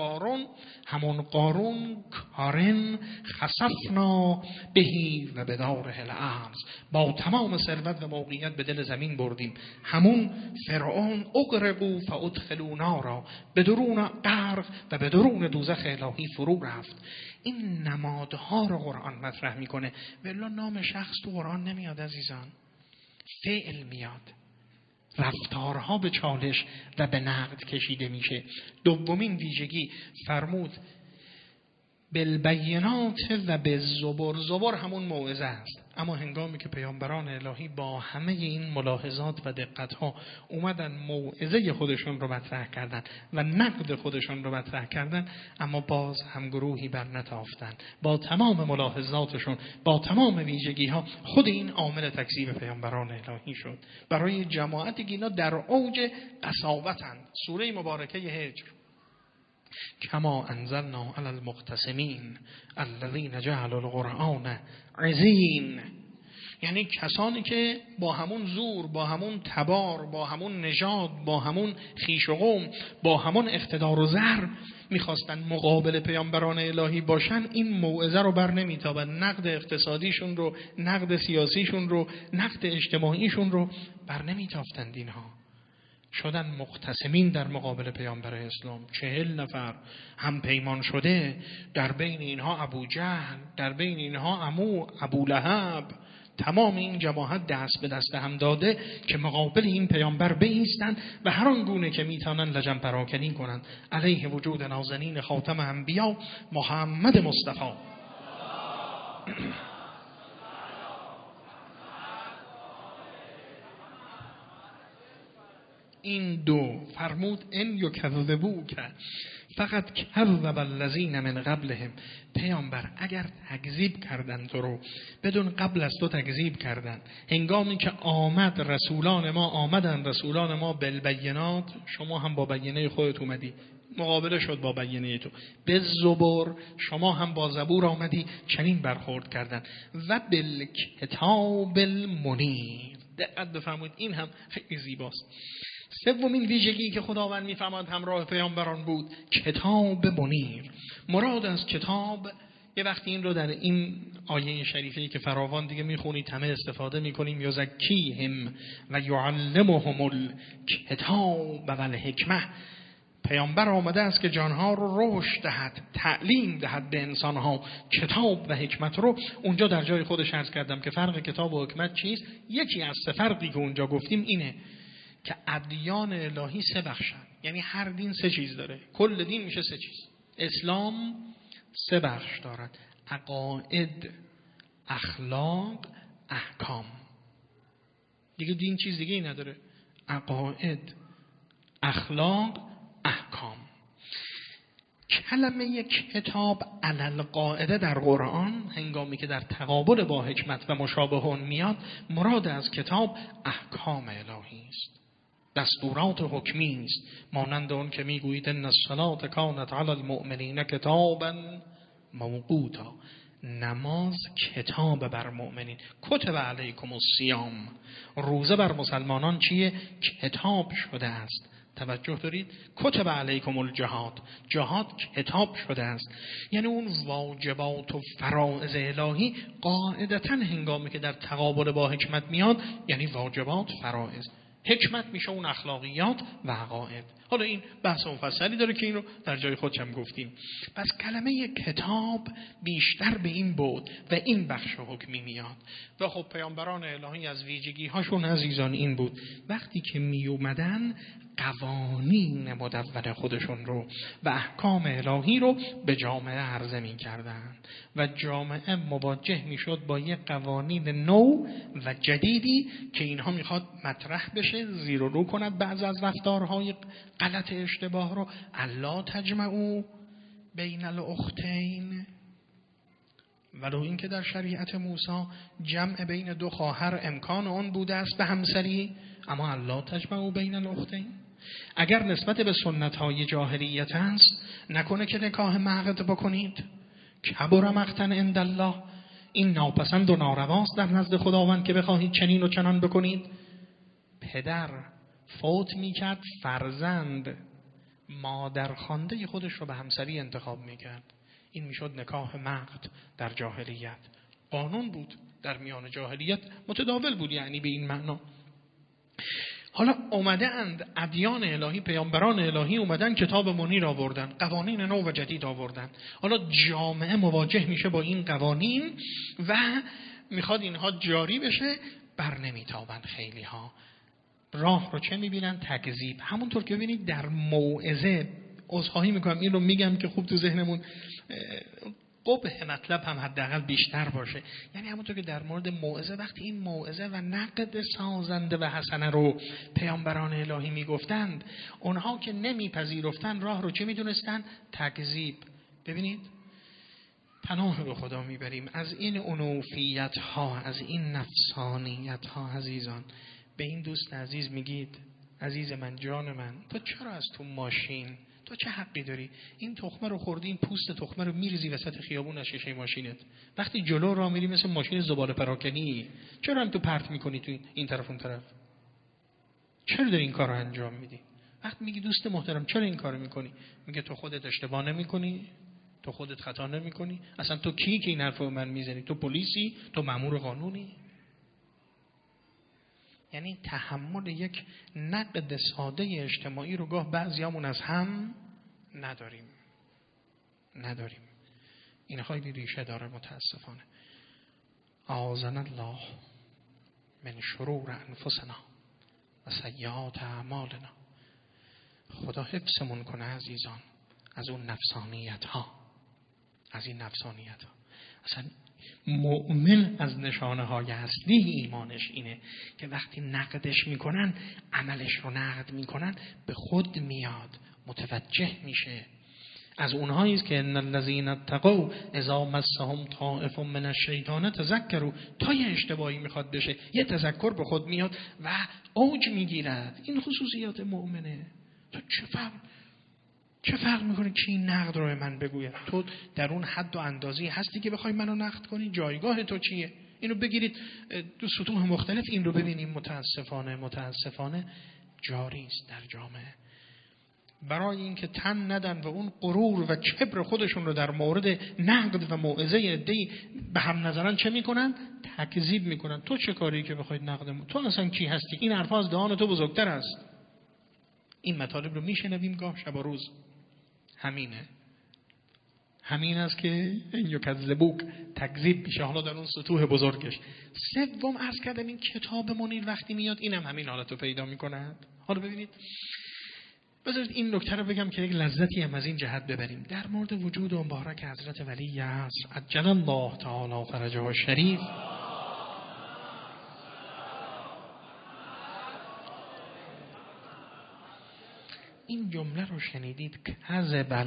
همون قارون کارن خسفنا بهی و بداره الارض، با تمام ثروت و موقعیت به دل زمین بردیم. همون فرعون اغرقوا فادخلوا نارا، به درون غرق و به درون دوزخ الهی فرو رفت. این نمادها رو قرآن مطرح میکنه، ولی نام شخص تو قرآن نمیاد عزیزان، فعل میاد، رفتارها به چالش و به نقد کشیده میشه. دومین ویژگی فرمود بالبینات و بالزبر. زبر همون موعظه است، اما هنگامی که پیامبران الهی با همه این ملاحظات و دقتها اومدن موعظه خودشون رو مطرح کردن و نقد خودشون رو مطرح کردن، اما باز هم گروهی بر نتافتن. با تمام ملاحظاتشون، با تمام ویژگی ها، خود این عامل تکذیب پیامبران الهی شد. برای جماعتی که اینا در اوج قساوتن. سوره مبارکه هجر، کما انزلنا علی المقتسمین الذین جعلوا القرآن عضین، یعنی کسانی که با همون زور، با همون تبار، با همون نژاد، با همون خویش و قوم، با همون اقتدار و زر میخواستن مقابل پیامبران الهی باشن، این موعظه رو بر نمیتابن. نقد اقتصادیشون رو، نقد سیاسیشون رو، نقد اجتماعیشون رو بر نمیتافتند. اینها شدن مقتسمین در مقابل پیامبر اسلام. 40 نفر هم پیمان شده، در بین اینها ابو جهل، در بین اینها عمو ابو لهب، تمام این جماعت دست به دست هم داده که مقابل این پیامبر بایستند و هر آن گونه که میتونن لجن پراکنی کنند علیه وجود نازنین خاتم انبیا محمد مصطفی. این دو فرمود ان یکذبوک فقط کذب الذین من قبلهم. پیامبر اگر تکذیب کردن تو رو، بدون قبل از تو تکذیب کردن، هنگامی که آمدن رسولان ما بالبینات، شما هم با بینه خودت اومدی، مقابله شد با بینه تو. بالزبر، شما هم با زبور آمدی، چنین برخورد کردن. و بالکتاب المنیر، دقت بفرمایید این هم خیلی زیباست. سومین ویژگی که خداوند میفرماد همراه پیامبران بود، کتاب منیر. مراد از کتاب، یه وقتی این رو در این آیه شریفه‌ای که فراوان دیگه میخونید همه استفاده میکنیم، یزکیهم و یعلمهم الکتاب و الحکمه. پیامبر آمده است که جانها رو رشد دهد، تعلیم دهد به انسانها. کتاب و حکمت رو اونجا در جای خودش عرض کردم که فرق کتاب و حکمت چیست. یکی از سه فرقی که اونجا گفتیم اینه که ادیان الهی 3 بخشن، یعنی هر دین 3 چیز داره. کل دین میشه 3 چیز. اسلام 3 بخش دارد: عقاید، اخلاق، احکام. دیگه دین چیز دیگه ای نداره. عقاید، اخلاق، احکام. کلمه کتاب علل قاعده در قرآن هنگامی که در تقابل با حکمت و مشابهون میاد، مراد از کتاب احکام الهی است، دستورات حکمی است، مانند اون که میگویید ان الصلاة کانت علی المؤمنین کتابا موقوتا. نماز کتاب بر مؤمنین. کتب علیکم الصیام، روزه بر مسلمانان چیه؟ کتاب شده است. توجه دارید؟ کتب علیکم الجهاد، جهاد کتاب شده است. یعنی اون واجبات و فرائض الهی قاعدتاً هنگامی که در تقابل با حکمت میاد، یعنی واجبات، فرائض. حکمت میشه اون اخلاقیات و عقاید. حالا این بحث مفصلی داره که این رو در جای خودش هم گفتیم. پس کلمه کتاب بیشتر به این بود و این بخش حکمی میاد. و خب پیامبران الهی از ویژگی هاشون عزیزان این بود، وقتی که می اومدن قوانین مدون خودشون رو و احکام الهی رو به جامعه عرضه می کردن و جامعه مواجه می شد با یک قوانین نو و جدیدی که اینها میخواد مطرح بشه، زیر و رو کند بعض از رفتارهای غلط اشتباه رو. الا تجمعوا بین الاختین، ولو این که در شریعت موسی جمع بین دو خواهر امکان آن بوده است به همسری، اما الا تجمعوا بین الاختین. اگر نسبت به سنت های جاهلیت است، نکنه که نکاح معقد بکنید. کبر مقتا عند الله، این ناپسند و نارواست در نزد خداوند که بخواهید چنین و چنان بکنید. پدر فوت میکرد، فرزند مادر خوانده خودش رو به همسری انتخاب میکرد. این میشد نکاح معقد در جاهلیت. قانون بود در میان جاهلیت، متداول بود، یعنی به این معنا. حالا اومده اند ادیان الهی، پیامبران الهی اومدن کتاب منیر آوردن، قوانین نو و جدید آوردن. حالا جامعه مواجه میشه با این قوانین و میخواد اینها جاری بشه. بر نمیتابن خیلی ها. راه رو چه میبینن؟ تکذیب. همونطور که ببینید در موعظه، عذرخواهی میکنم این رو میگم که خوب تو ذهنمون قبح مطلب هم حداقل بیشتر باشه، یعنی همونطور که در مورد موعظه، وقتی این موعظه و نقد سازنده و حسنه رو پیامبران الهی میگفتند، اونها که نمیپذیرفتن راه رو چه میدونستن؟ تکذیب. ببینید پناه به خدا میبریم از این انوفیت ها، از این نفسانیت ها. عزیزان، به این دوست عزیز میگید عزیز من، جان من، تو چرا از تو ماشین، تو چه حقی داری؟ این تخمه رو خوردی، این پوست تخمه رو میریزی وسط خیابون از شیشه ماشینت. وقتی جلو راه میری مثل ماشین زباله پراکنی، چرا هم تو پرت میکنی تو این طرف اون طرف؟ چرا داری این کار رو انجام میدی؟ وقتی میگی دوست محترم چرا این کارو میکنی، میگه تو خودت اشتباه نمیکنی، تو خودت خطا نمیکنی. اصلا تو کی که این حرفو من میزنی؟ تو پلیسی؟ تو مأمور قانونی؟ یعنی تحمل یک نقد ساده اجتماعی رو گاه بعضیامون از هم نداریم. این خیلی ریشه داره متاسفانه. اعاذنا الله من شرور انفسنا و سیئات اعمالنا. خدا حفظمون کنه عزیزان از اون نفسانیت ها، از این نفسانیت ها. اصلا مؤمن از نشانه های اصلی ایمانش اینه که وقتی نقدش میکنن، عملش رو نقد میکنن، به خود میاد، متوجه میشه. از اونهایی است که ان الذين اتقوا اذا مسهم طائف من الشیطان تذکروا، تا یه اشتباهی میخواد بشه، یه تذکر به خود میاد و اوج میگیرد. این خصوصیات مؤمنه. تو چه فرق میکنه کی نقد رو من بگوید؟ تو در اون حد و اندازی هستی که بخوای منو نقد کنی؟ جایگاه تو چیه؟ اینو بگیرید دو سطوح مختلف این رو ببینیم. متاسفانه جاری است در جامعه. برای اینکه تن ندن و اون غرور و کبر خودشون رو در مورد نقد و موعظه عده‌ای به هم نظرن، چه میکنن؟ تکذیب میکنن. تو چه کاری که بخواید نقدمون؟ تو اصلا کی هستی؟ این حرفا از دهان تو بزرگتر است. این مطالب رو میشنویم گاه شب و روز. همین است که این یکذبوک تکذیب میشه، حالا در اون سطوح بزرگش. سوم عرض کردم این کتاب منیر وقتی میاد اینم همین حالت رو پیدا میکند. حالا ببینید، بذارید این نکته رو بگم که یک لذتی هم از این جهت ببریم. در مورد وجود مبارک حضرت ولی عصر عجل الله تعالی فرجه الشریف، این جمله رو شنیدید؟ کذب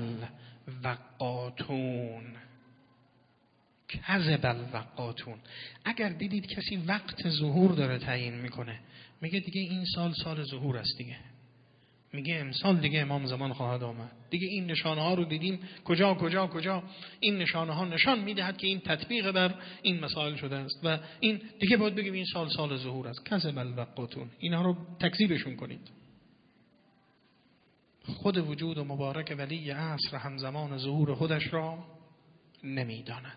الوقاتون. اگر دیدید کسی وقت ظهور داره تعیین میکنه، میگه دیگه این سال ظهور است، دیگه میگه امسال دیگه امام زمان خواهد آمد، دیگه این نشانه ها رو دیدیم کجا این نشانه ها نشان میدهد که این تطبیق بر این مسائل شده است و این دیگه باید بگیم این سال ظهور است. کذب الوقاتون. اینها رو تکذیبشون کنید. خود وجود و مبارک ولی عصر همزمان ظهور خودش را نمیداند.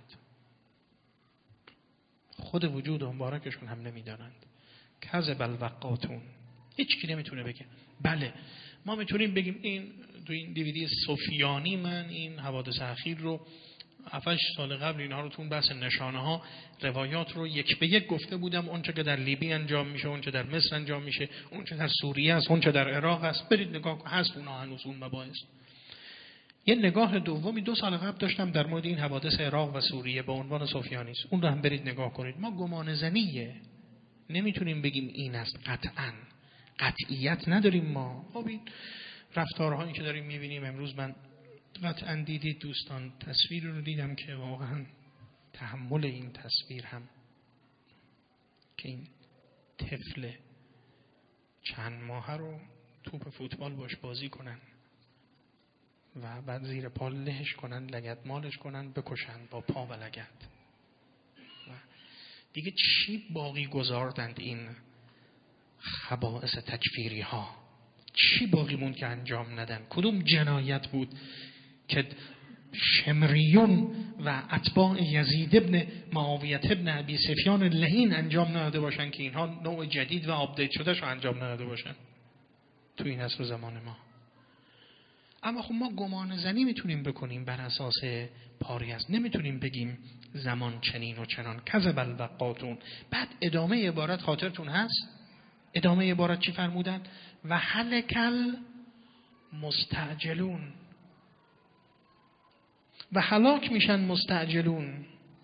خود وجود و مبارکشون هم نمیدانند. کذب الوقاتون. هیچ کی نمیتونه بگه. بله ما میتونیم بگیم این تو این دیویدی سفیانی من این حوادث اخیر رو 7 سال قبل اینها رو تو بحث نشانه ها روایات رو یک به یک گفته بودم. اون چه که در لیبی انجام میشه، اون چه در مصر انجام میشه، اون چه در سوریه است، اون چه در عراق است. برید نگاه هست اونها هنوز اون مباحث. یه نگاه دومی 2 سال قبل داشتم در مورد این حوادث عراق و سوریه به عنوان سفیانیست. اون رو هم برید نگاه کنید. ما گمان زنیه، نمیتونیم بگیم این است قطعاً. قطعیت نداریم ما. خب این رفتارهایی که داریم میبینیم امروز، من قطعاً دیدید دوستان، تصویر رو دیدم که واقعاً تحمل این تصویر هم که این طفل چند ماهه رو توپ فوتبال باش بازی کنن و بعد زیر پا لهش کنن، لگد مالش کنن، بکشن با پا و لگد. و دیگه چی باقی گذاردند این خبائث تکفیری ها؟ چی باقی موند که انجام ندن؟ کدوم جنایت بود که شمریون و اتباع یزید ابن معاویه ابن ابی سفیان لعین انجام نداده باشن که اینها نوع جدید و آپدیت شدهش رو انجام نداده باشن تو این عصر زمان ما؟ اما خب ما گمان زنی میتونیم بکنیم بر اساس پاری است. نمیتونیم بگیم زمان چنین و چنان. کذب الوقاتون. بعد ادامه عبارت خاطرتون هست؟ ادامه عبارت چی فرمودن؟ و هلکل مستعجلون. و هلاک میشن مستعجلون.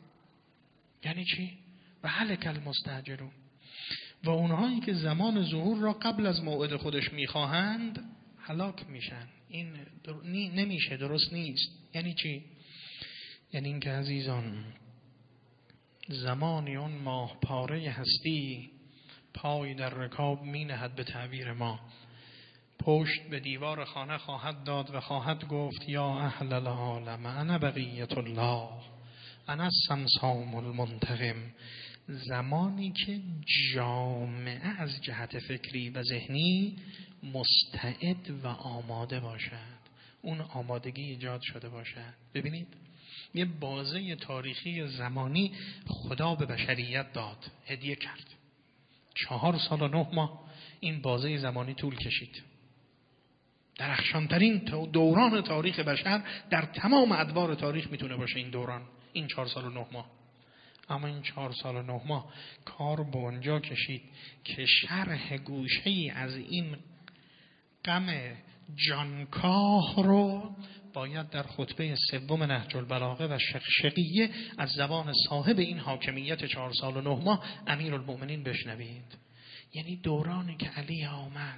یعنی چی؟ و هلکل مستعجلون. و اونهایی که زمان ظهور را قبل از موعد خودش میخواهند هلاک میشن. این نمیشه، درست نیست. یعنی چی؟ یعنی این که عزیزان، زمانی اون ماه پاره هستی پای در رکاب می نهد به تعبیر ما، پشت به دیوار خانه خواهد داد و خواهد گفت یا اهل العالم انا بقیت الله انا السمسام المنتقم. زمانی که جامعه از جهت فکری و ذهنی مستعد و آماده باشد، اون آمادگی ایجاد شده باشد. ببینید یه بازه تاریخی زمانی خدا به بشریت داد، هدیه کرد. 4 سال و 9 ماه این بازه زمانی طول کشید. درخشانترین دوران تاریخ بشر در تمام ادوار تاریخ میتونه باشه این دوران، این 4 سال و 9 ماه. اما این 4 سال و 9 ماه کار به اونجا کشید که شرح گوشه‌ای از این غم جانکاه رو باید در خطبه 3 نهج البلاغه و شقشقیه از زبان صاحب این حاکمیت 4 سال و 9 ماه امیرالمؤمنین بشنوید. یعنی دورانی که علی آمد.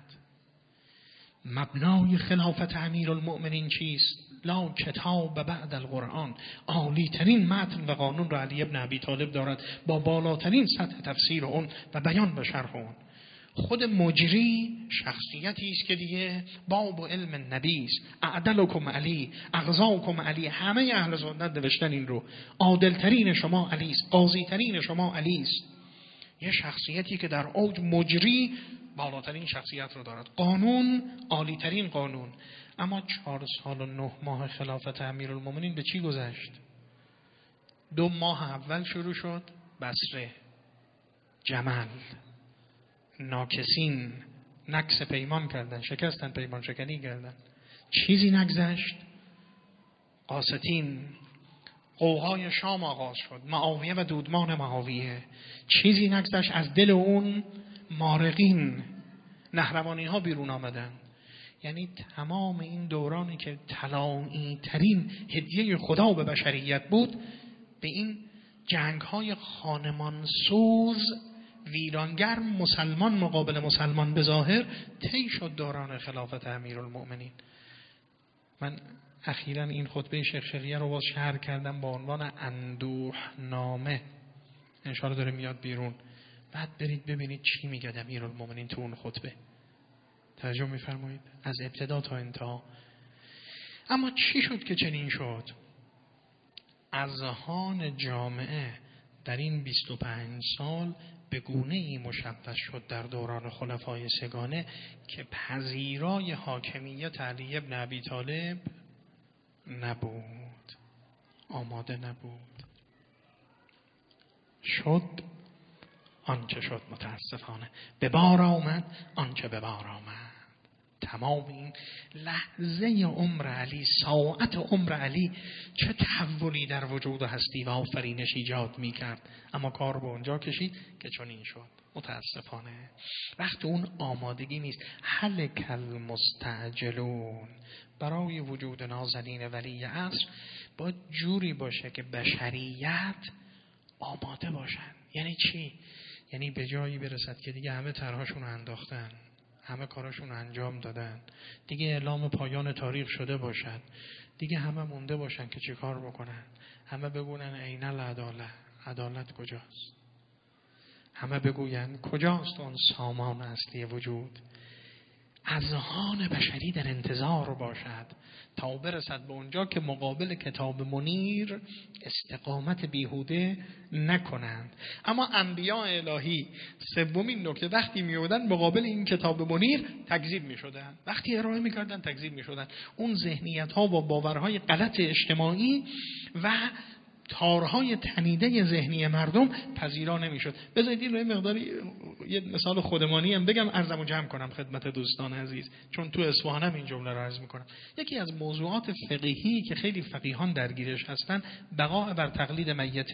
مبنای خلافت امیرالمؤمنین چیست؟ لا کتاب بعد القرآن. عالی ترین متن و قانون را علی ابن ابی طالب دارد با بالاترین سطح تفسیر اون و بیان و شرح اون. خود مجری شخصیتی است که دیگه باب و علم نبی است. اعدلکم علی، اغزاکم علی. همه اهل سنت نوشتن این رو. عادلترین شما علی است، قاضی ترین شما علی است. یه شخصیتی که در اوج مجری بالاترین شخصیت رو دارد. قانون عالی ترین قانون. اما 4 سال و 9 ماه خلافت امیرالمومنین به چی گذشت؟ 2 ماه اول شروع شد بصره، جمل، ناکسین نکس پیمان کردن، شکستن پیمان شکنی کردن. چیزی نگذشت. قاستین، قوقای شام آغاز شد، معاویه و دودمان معاویه. چیزی نگذشت از دل اون مارقین، نهروانی ها بیرون آمدن. یعنی تمام این دورانی که طلایی ترین هدیه خدا به بشریت بود، به این جنگ های خانمان سوز ویرانگر، مسلمان مقابل مسلمان به ظاهر طی شد دوران خلافت امیرالمؤمنین. من اخیراً این خطبه شقشقیه رو باز شرح کردم با عنوان اندوه نامه. انشاءالله داره میاد بیرون. بعد برید ببینید چی میگه امیرالمؤمنین تو اون خطبه. توجه میفرمایید؟ از ابتدا تا انتها. اما چی شد که چنین شد؟ اذهان جامعه در این 25 سال به گونه‌ای مشوش شد در دوران خلفای سگانه که پذیرای حاکمیت علی ابن ابی طالب نبود، آماده نبود. شد آنچه شد، متاسفانه به بار آمد آنچه به بار آمد. تمام این لحظه عمر علی، ساعت عمر علی چه تحولی در وجود و هستی و آفرینش ایجاد میکرد، اما کار به اونجا کشید که چنین شد. متاسفانه وقت اون آمادگی نیست. هلک المستعجلون. برای وجود نازنین ولی عصر باید جوری باشه که بشریت آماده باشن. یعنی چی؟ یعنی به جایی برسد که دیگه همه طرحشون رو انداختن، همه کاراشون رو انجام دادن، دیگه اعلام پایان تاریخ شده باشد، دیگه همه مونده باشن که چه کار بکنن. همه بگونن این العداله، عدالت کجاست؟ همه بگوین کجاست اون سامان اصلی وجود؟ اذهان بشری در انتظار باشد تا برسد به اونجا که مقابل کتاب منیر استقامت بیهوده نکنند. اما انبیاء الهی سومین نکته، وقتی میودن مقابل این کتاب منیر تکذیب میشدن، وقتی ارائه میکردن تکذیب میشدن. اون ذهنیت ها و باورهای غلط اجتماعی و تارهای تنیده ذهنی مردم پذیرا نمیشد. بذارید این رو مقداری یه مثال خودمانی هم بگم، عرضمو جمع کنم خدمت دوستان عزیز، چون تو اصفهانم این جمله رو عرض میکنم. یکی از موضوعات فقهی که خیلی فقیهان درگیرش هستن بقاء بر تقلید میت.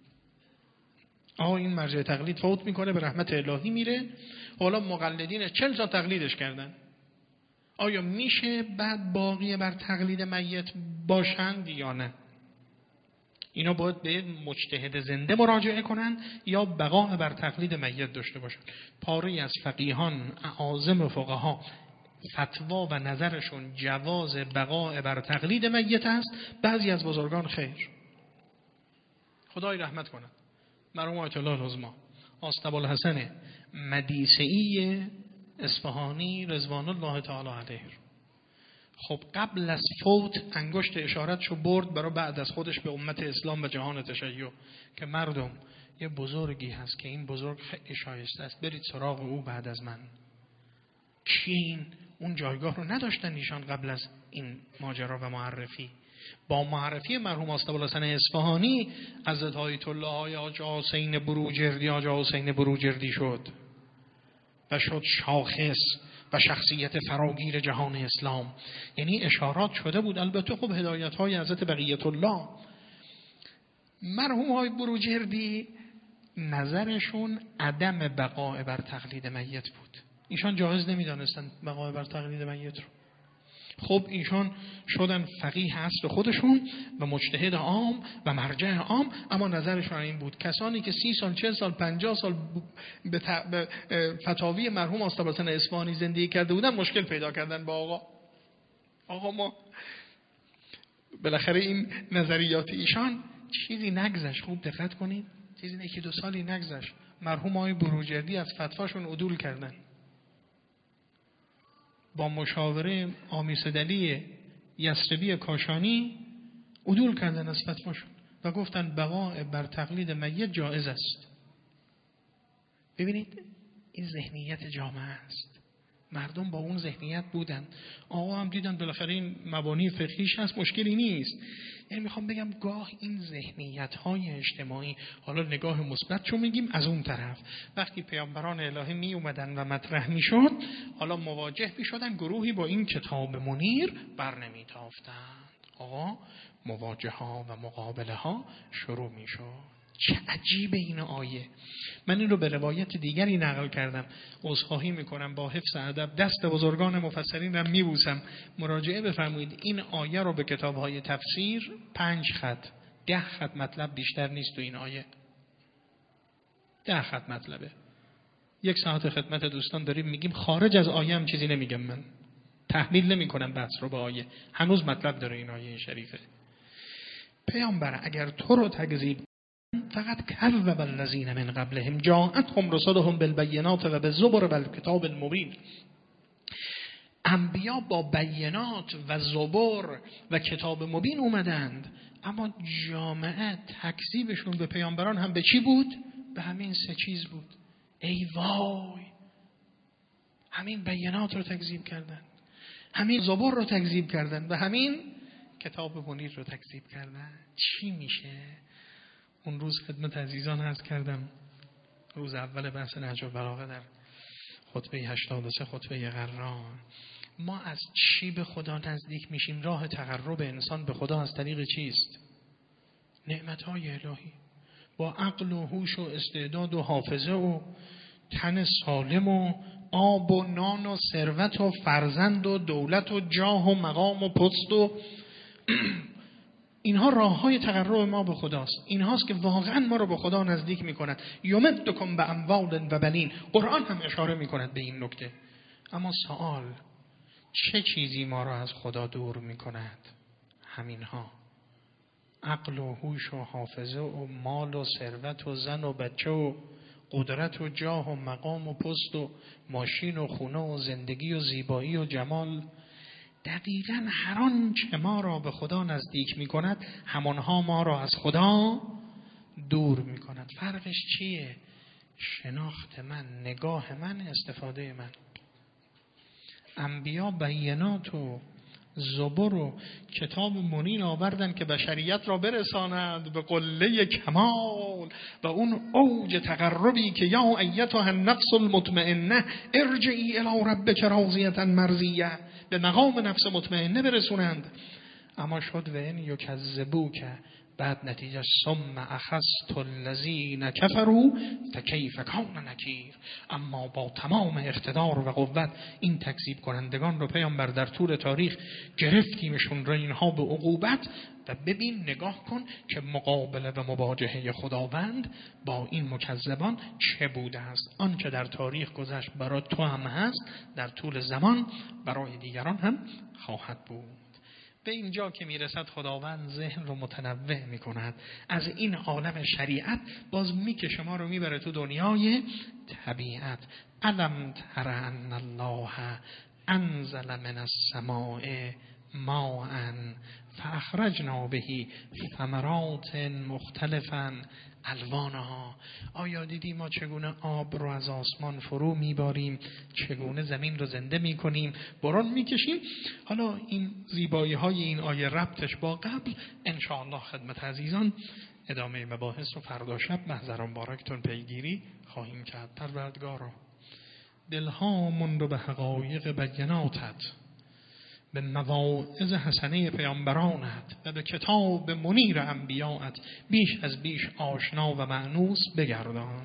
این مرجع تقلید فوت میکنه، به رحمت الهی میره، حالا مقلدین 40 سال تقلیدش کردن، آیا میشه بعد باقی بر تقلید میت باشند یا نه؟ اینا باید به مجتهد زنده مراجعه کنن یا بقاء بر تقلید میت داشته باشن. پاره از فقیهان اعاظم فقها فتوا و نظرشون جواز بقاء بر تقلید میت است، بعضی از بزرگان خیر. خدای رحمت کنه مرحوم آیت الله العظما آستبالحسن مدیسعی اصفهانی رضوان الله تعالی علیه، خب قبل از فوت انگشت اشارتشو برد برای بعد از خودش به امت اسلام و جهان تشیع که مردم یه بزرگی هست که این بزرگ خیلی شایسته است، برید سراغ او بعد از من. کی این؟ اون جایگاه رو نداشتن ایشان قبل از این ماجرا و معرفی. با معرفی مرحوم آستبالحسن اصفهانی حضرت آیت الله آقا حسین بروجردی شد و شد شاخص و شخصیت فراگیر جهان اسلام. یعنی اشارات شده بود، البته خب هدایت های حضرت بقیت الله. مرحوم های بروجردی نظرشون عدم بقاء بر تقلید میت بود. ایشان جایز نمیدانستن بقاء بر تقلید میت رو. خب ایشان شدن فقیه اصل خودشون و مجتهد عام و مرجع عام، اما نظرشون این بود. کسانی که 30 سال 40 سال 50 سال به فتاوی مرحوم آستبالحسن اصفهانی زندگی کرده بودن مشکل پیدا کردن با آقا ما بالاخره این نظریات ایشان چیزی نگذشت. خوب دقت کنید، چیزی نه که 2 سالی نگذشت مرحوم آقای بروجردی از فتواشون عدول کردن، با مشاوره آمیسدلی یسربی کاشانی عدول کردن از فتواشون و گفتن بقاء بر تقلید میت جایز است. ببینید این ذهنیت جامعه است. مردم با اون ذهنیت بودن. آقا هم دیدن بالاخره این مبانی فقهیش هست، مشکلی نیست. یعنی میخوام بگم گاه این ذهنیت‌های اجتماعی، حالا نگاه مثبت چون میگیم، از اون طرف وقتی پیامبران الهی می اومدن و مطرح میشد، حالا مواجه میشدن گروهی با این کتاب منیر بر نمیتافتند. آقا مواجهه ها و مقابله ها شروع میشد. چه عجیب این آیه. من این رو به روایت دیگری نقل کردم، عذرخواهی میکنم، با حفظ ادب دست بزرگان مفسرین رو میبوسم، مراجعه بفرمایید. این آیه رو به کتاب‌های تفسیر 5 خط 10 خط مطلب بیشتر نیست تو این آیه، 10 خط مطلبه. 1 ساعت خدمت دوستان داریم میگیم، خارج از آیه هم چیزی نمیگم، من تحمیل نمیکنم بحث رو به آیه، هنوز مطلب داره این آیه شریفه. پیامبر اگر تو رو تکذیب فقط کذب الذین من قبلهم جاءتهم رسلهم بالبینات و بالزبر و الکتاب المبین. انبیا با بینات و زبر و کتاب مبین اومدند، اما جامعه تکذیبشون به پیامبران هم به چی بود؟ به همین 3 چیز بود. ای وای، همین بینات رو تکذیب کردن، همین زبر رو تکذیب کردن و همین کتاب منیر رو تکذیب کردن. چی میشه؟ اون روز خدمت عزیزان عرض کردم، روز اول بحث نهج البلاغه در خطبه 83 خطبه قران، ما از چی به خدا نزدیک میشیم؟ راه تقرب انسان به خدا از طریق چیست؟ نعمت‌های الهی. با عقل و هوش و استعداد و حافظه و تن سالم و آب و نان و ثروت و فرزند و دولت و جاه و مقام و پست و اینها راه‌های تقرب ما به خداست. اینهاست که واقعا ما رو به خدا نزدیک می‌کند. یمدکم باموال و بنین. قرآن هم اشاره می‌کند به این نکته. اما سوال، چه چیزی ما را از خدا دور می‌کند؟ همینها: عقل و هوش و حافظه و مال و ثروت و زن و بچه و قدرت و جاه و مقام و پست و ماشین و خونه و زندگی و زیبایی و جمال. دقیقاً هر آنچه ما را به خدا نزدیک می‌کند همانها ما را از خدا دور می‌کند. فرقش چیه؟ شناخت من، نگاه من، استفاده من. انبیا بینات و زبر و کتاب منیر آوردن که بشریت را برساند به قله کمال و اون اوج تقربی که یا ایتها النفس المطمئنه ارجعی الی ربک راضیة مرضیه، به مقام نفس مطمئنه برسونند. اما شد و ان یکذبوک، بعد نتیجه ثم اخذت الذین کفروا فکیف کان نکیر. اما با تمام اقتدار و قوت این تکذیب کنندگان رو پیامبر در طول تاریخ گرفتیمشون را اینها به عقوبت. و ببین، نگاه کن که مقابله و مواجهه خداوند با این مکذبان چه بوده است. آن که در تاریخ گذشت برای تو هم هست، در طول زمان برای دیگران هم خواهد بود. به اینجا که میرسد خداوند ذهن رو متنوع میکند. از این عالم شریعت باز میکشه ما رو میبره تو دنیای طبیعت. الم تر ان الله انزل من السماء ماء فاخرجنا به ثمرات مختلفا الوانها. آیا دیدی ما چگونه آب رو از آسمان فرو میباریم، چگونه زمین رو زنده میکنیم، باران میکشیم؟ حالا این زیبایی های این آیه ربطش با قبل انشاءالله خدمت عزیزان ادامه مباحث رو فردا شب محضر مبارکتون پیگیری خواهیم کرد. پروردگارا دلهامون رو به حقایق بیناتت، به مواعظ حسنه پیامبرانت و به کتاب منیر انبیاءت بیش از بیش آشنا و مأنوس بگردان.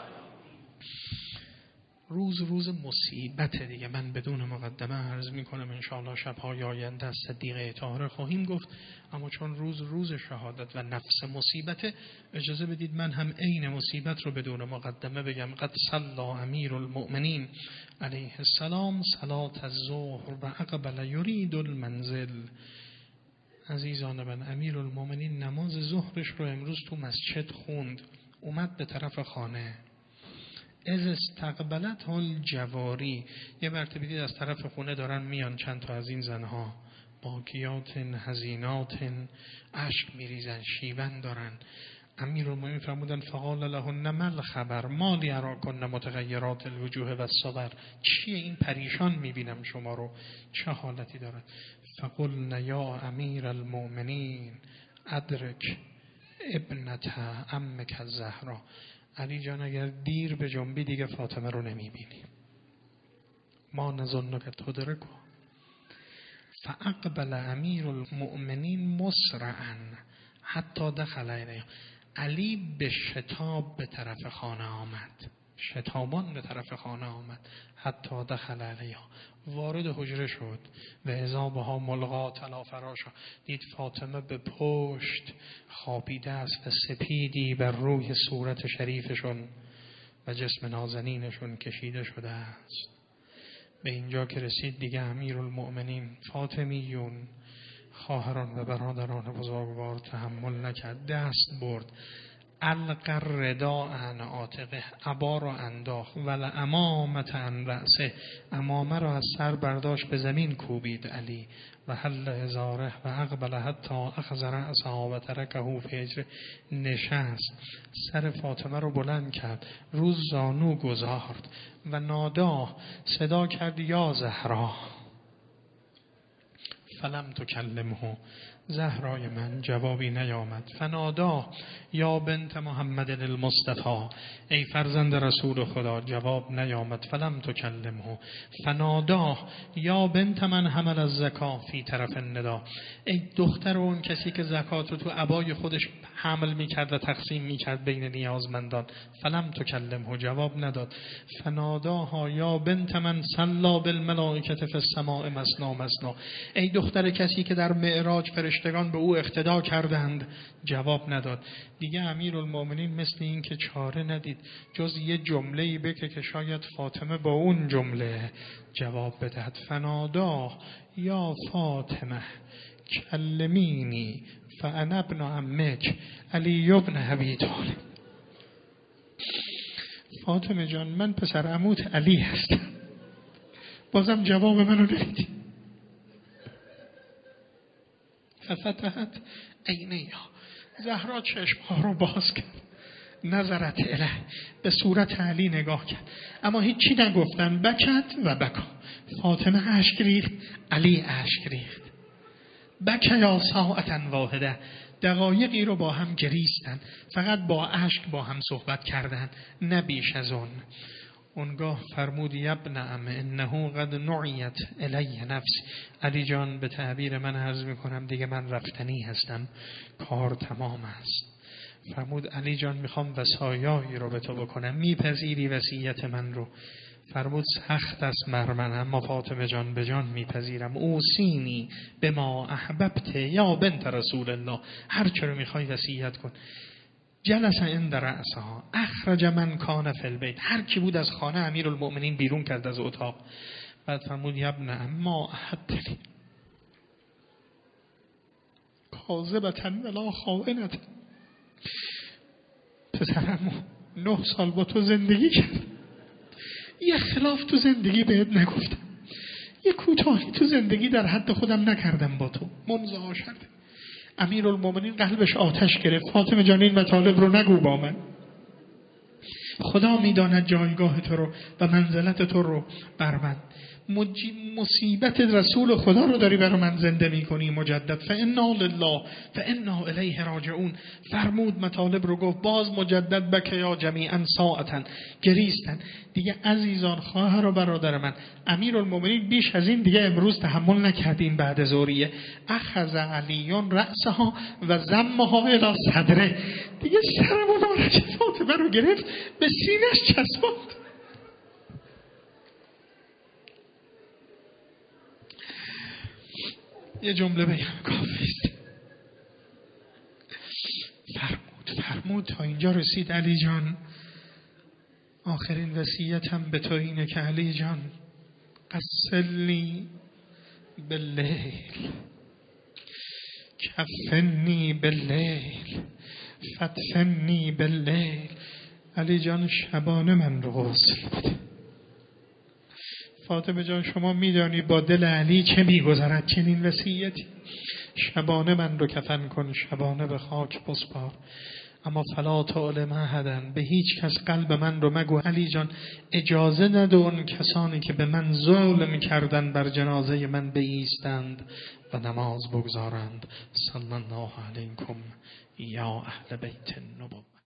روز مصیبت دیگه. من بدون مقدمه عرض میکنم انشاءالله شب‌های آینده از صدیقه طاهره خواهیم گفت، اما چون روز شهادت و نفس مصیبت، اجازه بدید من هم عین مصیبت رو بدون مقدمه بگم. قد صلی امیر المؤمنین علیه السلام صلاة الظهر و اقبل یرید المنزل. عزیزان من، امیر المؤمنین نماز ظهرش رو امروز تو مسجد خوند، اومد به طرف خانه. از استقبلت الجواری، یه مرتبه دید از طرف خونه دارن میان چند تا از این زنها، باکیات حزینات، اشک میریزن، شیون دارن. امیرالمومنین فرمودن فقال لهن ما الخبر ما لی اراکن متغیرات الوجوه و الصبر. چیه این؟ پریشان میبینم شما رو، چه حالتی دارد؟ فقلن یا امیر المؤمنین ادرک ابنت عمک الزهرا. علی جان اگر دیر به جنبی دیگه فاطمه رو نمیبینی. ما نظن که تدرک. فاقبل امیر المؤمنین مسرعا حتی دخل الیها. علی به شتاب به طرف خانه آمد، شتابان به طرف خانه آمد. حتی دخل علیها، وارد حجره شد. و اذا بها ملقات علی فراشا، دید فاطمه به پشت خوابیده است و سپیدی بر روی صورت شریفشون و جسم نازنینشون کشیده شده است. به اینجا که رسید دیگه امیرالمؤمنین فاطمیون، خواهران و برادران بزرگوار تحمل نکرد، دست برد، القر رداء عن عاتقه، عبا را انداخت، ول امامة عن رأسه، امامه را از سر برداشت به زمین کوبید علی، و حل ازاره و اقبل حتی اخذ رأسها و ترکه فی حجره، نشست سر فاطمه رو بلند کرد، روز زانو گذارد و نادا صدا کرد یا زهرا. فلم تکلمه، زهرای من جوابی نیامد. فنادا یا بنت محمد المصطفى، ای فرزند رسول خدا، جواب نیامد. فلم تکلمه. فنادا یا بنت من حمل الزکا فی طرف الندا، ای دختر اون کسی که زکات رو تو عبای خودش حمل میکرد و تقسیم میکرد بین نیازمندان. فلم تکلمه، جواب نداد. فناداها یا بنت من صلی بالملائکه فی السماء مثنی مثنی، ای دختر کسی که در معراج فرشتگان به او اقتدا کردند. جواب نداد. دیگه امیرالمومنین مثل این که چاره ندید جز یه جمله‌ای بگه که شاید فاطمه با اون جمله جواب بدهد. فنادا یا فاطمه کلمینی فانا ابن عمک علی ابن ابی طالب. فاطمه جان، من پسر عموت علی هستم. بازم جواب منو نمیدی. ففتحت عینیها، زهرا چشمها رو باز کرد. نظرت اله، به صورت علی نگاه کرد، اما هیچی نگفتن. بکت و بکا. فاطمه اشک ریخت، علی اشک ریخت. بکیا ساعتا واحده، دقایقی رو با هم گریستن، فقط با اشک با هم صحبت کردن، نه بیش از اون. اونگاه فرمود ابن عم انه قد نعیت الی نفس. علی جان، به تعبیر من عرض میکنم دیگه من رفتنی هستم، کار تمام است. فرمود علی جان، میخوام وصایایی رو به تو بکنم، میپذیری وصیت من رو؟ فرمود سخت است بر من، اما فاطمه جان به جان میپذیرم. اوصینی بما احببت یا بنت رسول الله، هر چه رو میخوای وصیت کن. جلس عند رأسها اخرج من کان فی البیت، هر کی بود از خانه امیرالمؤمنین بیرون کرد از اتاق. بعد فرمود یا ابن اما احدتنی کاذبة ولا خائنة، پسرمو 9 سال با تو زندگی کرد، یه خلاف تو زندگی بهت نگفتم، یه کوتاهی تو زندگی در حد خودم نکردم با تو، ممزه شد. امیرالمومنین قلبش آتش گرفت. فاطمه جان، این مطالب رو نگو با من، خدا میداند جایگاه تو رو و منزلت تو رو بر من. مصیبت رسول خدا رو داری برای من زنده میکنی مجدد. فانا لله فانا الیه راجعون. فرمود مطالب رو گفت. باز مجدد بکیا جمیعا ساعتا، گریستن. دیگه عزیزان، خواهر و برادر من، امیرالمومنین بیش از این دیگه امروز تحمل نکردیم. بعد ظهریه اخذ علیون رأسها و ضمها الی صدره، دیگه سر مبارک فاطمه رو گرفت به سینه‌اش چسباند. یه جمله بگم کافیست. فرمود تا اینجا رسید علی جان، آخرین وصیتم به تو اینه که علی جان غسلنی باللیل کفنی باللیل فتفنی باللیل. علی جان، شبانه من رو غسل بده. فاطمه جان، شما میدانی با دل علی چه میگذرد چنین وصیتی. شبانه من رو کفن کن، شبانه به خاک بسپار، اما فلا تعلم احدا، به هیچ کس قلب من رو مگو. علی جان، اجازه نده اون کسانی که به من ظلم کردن بر جنازه من بایستند و نماز بگذارند. صلی الله علیکم یا اهل بیت النبوة.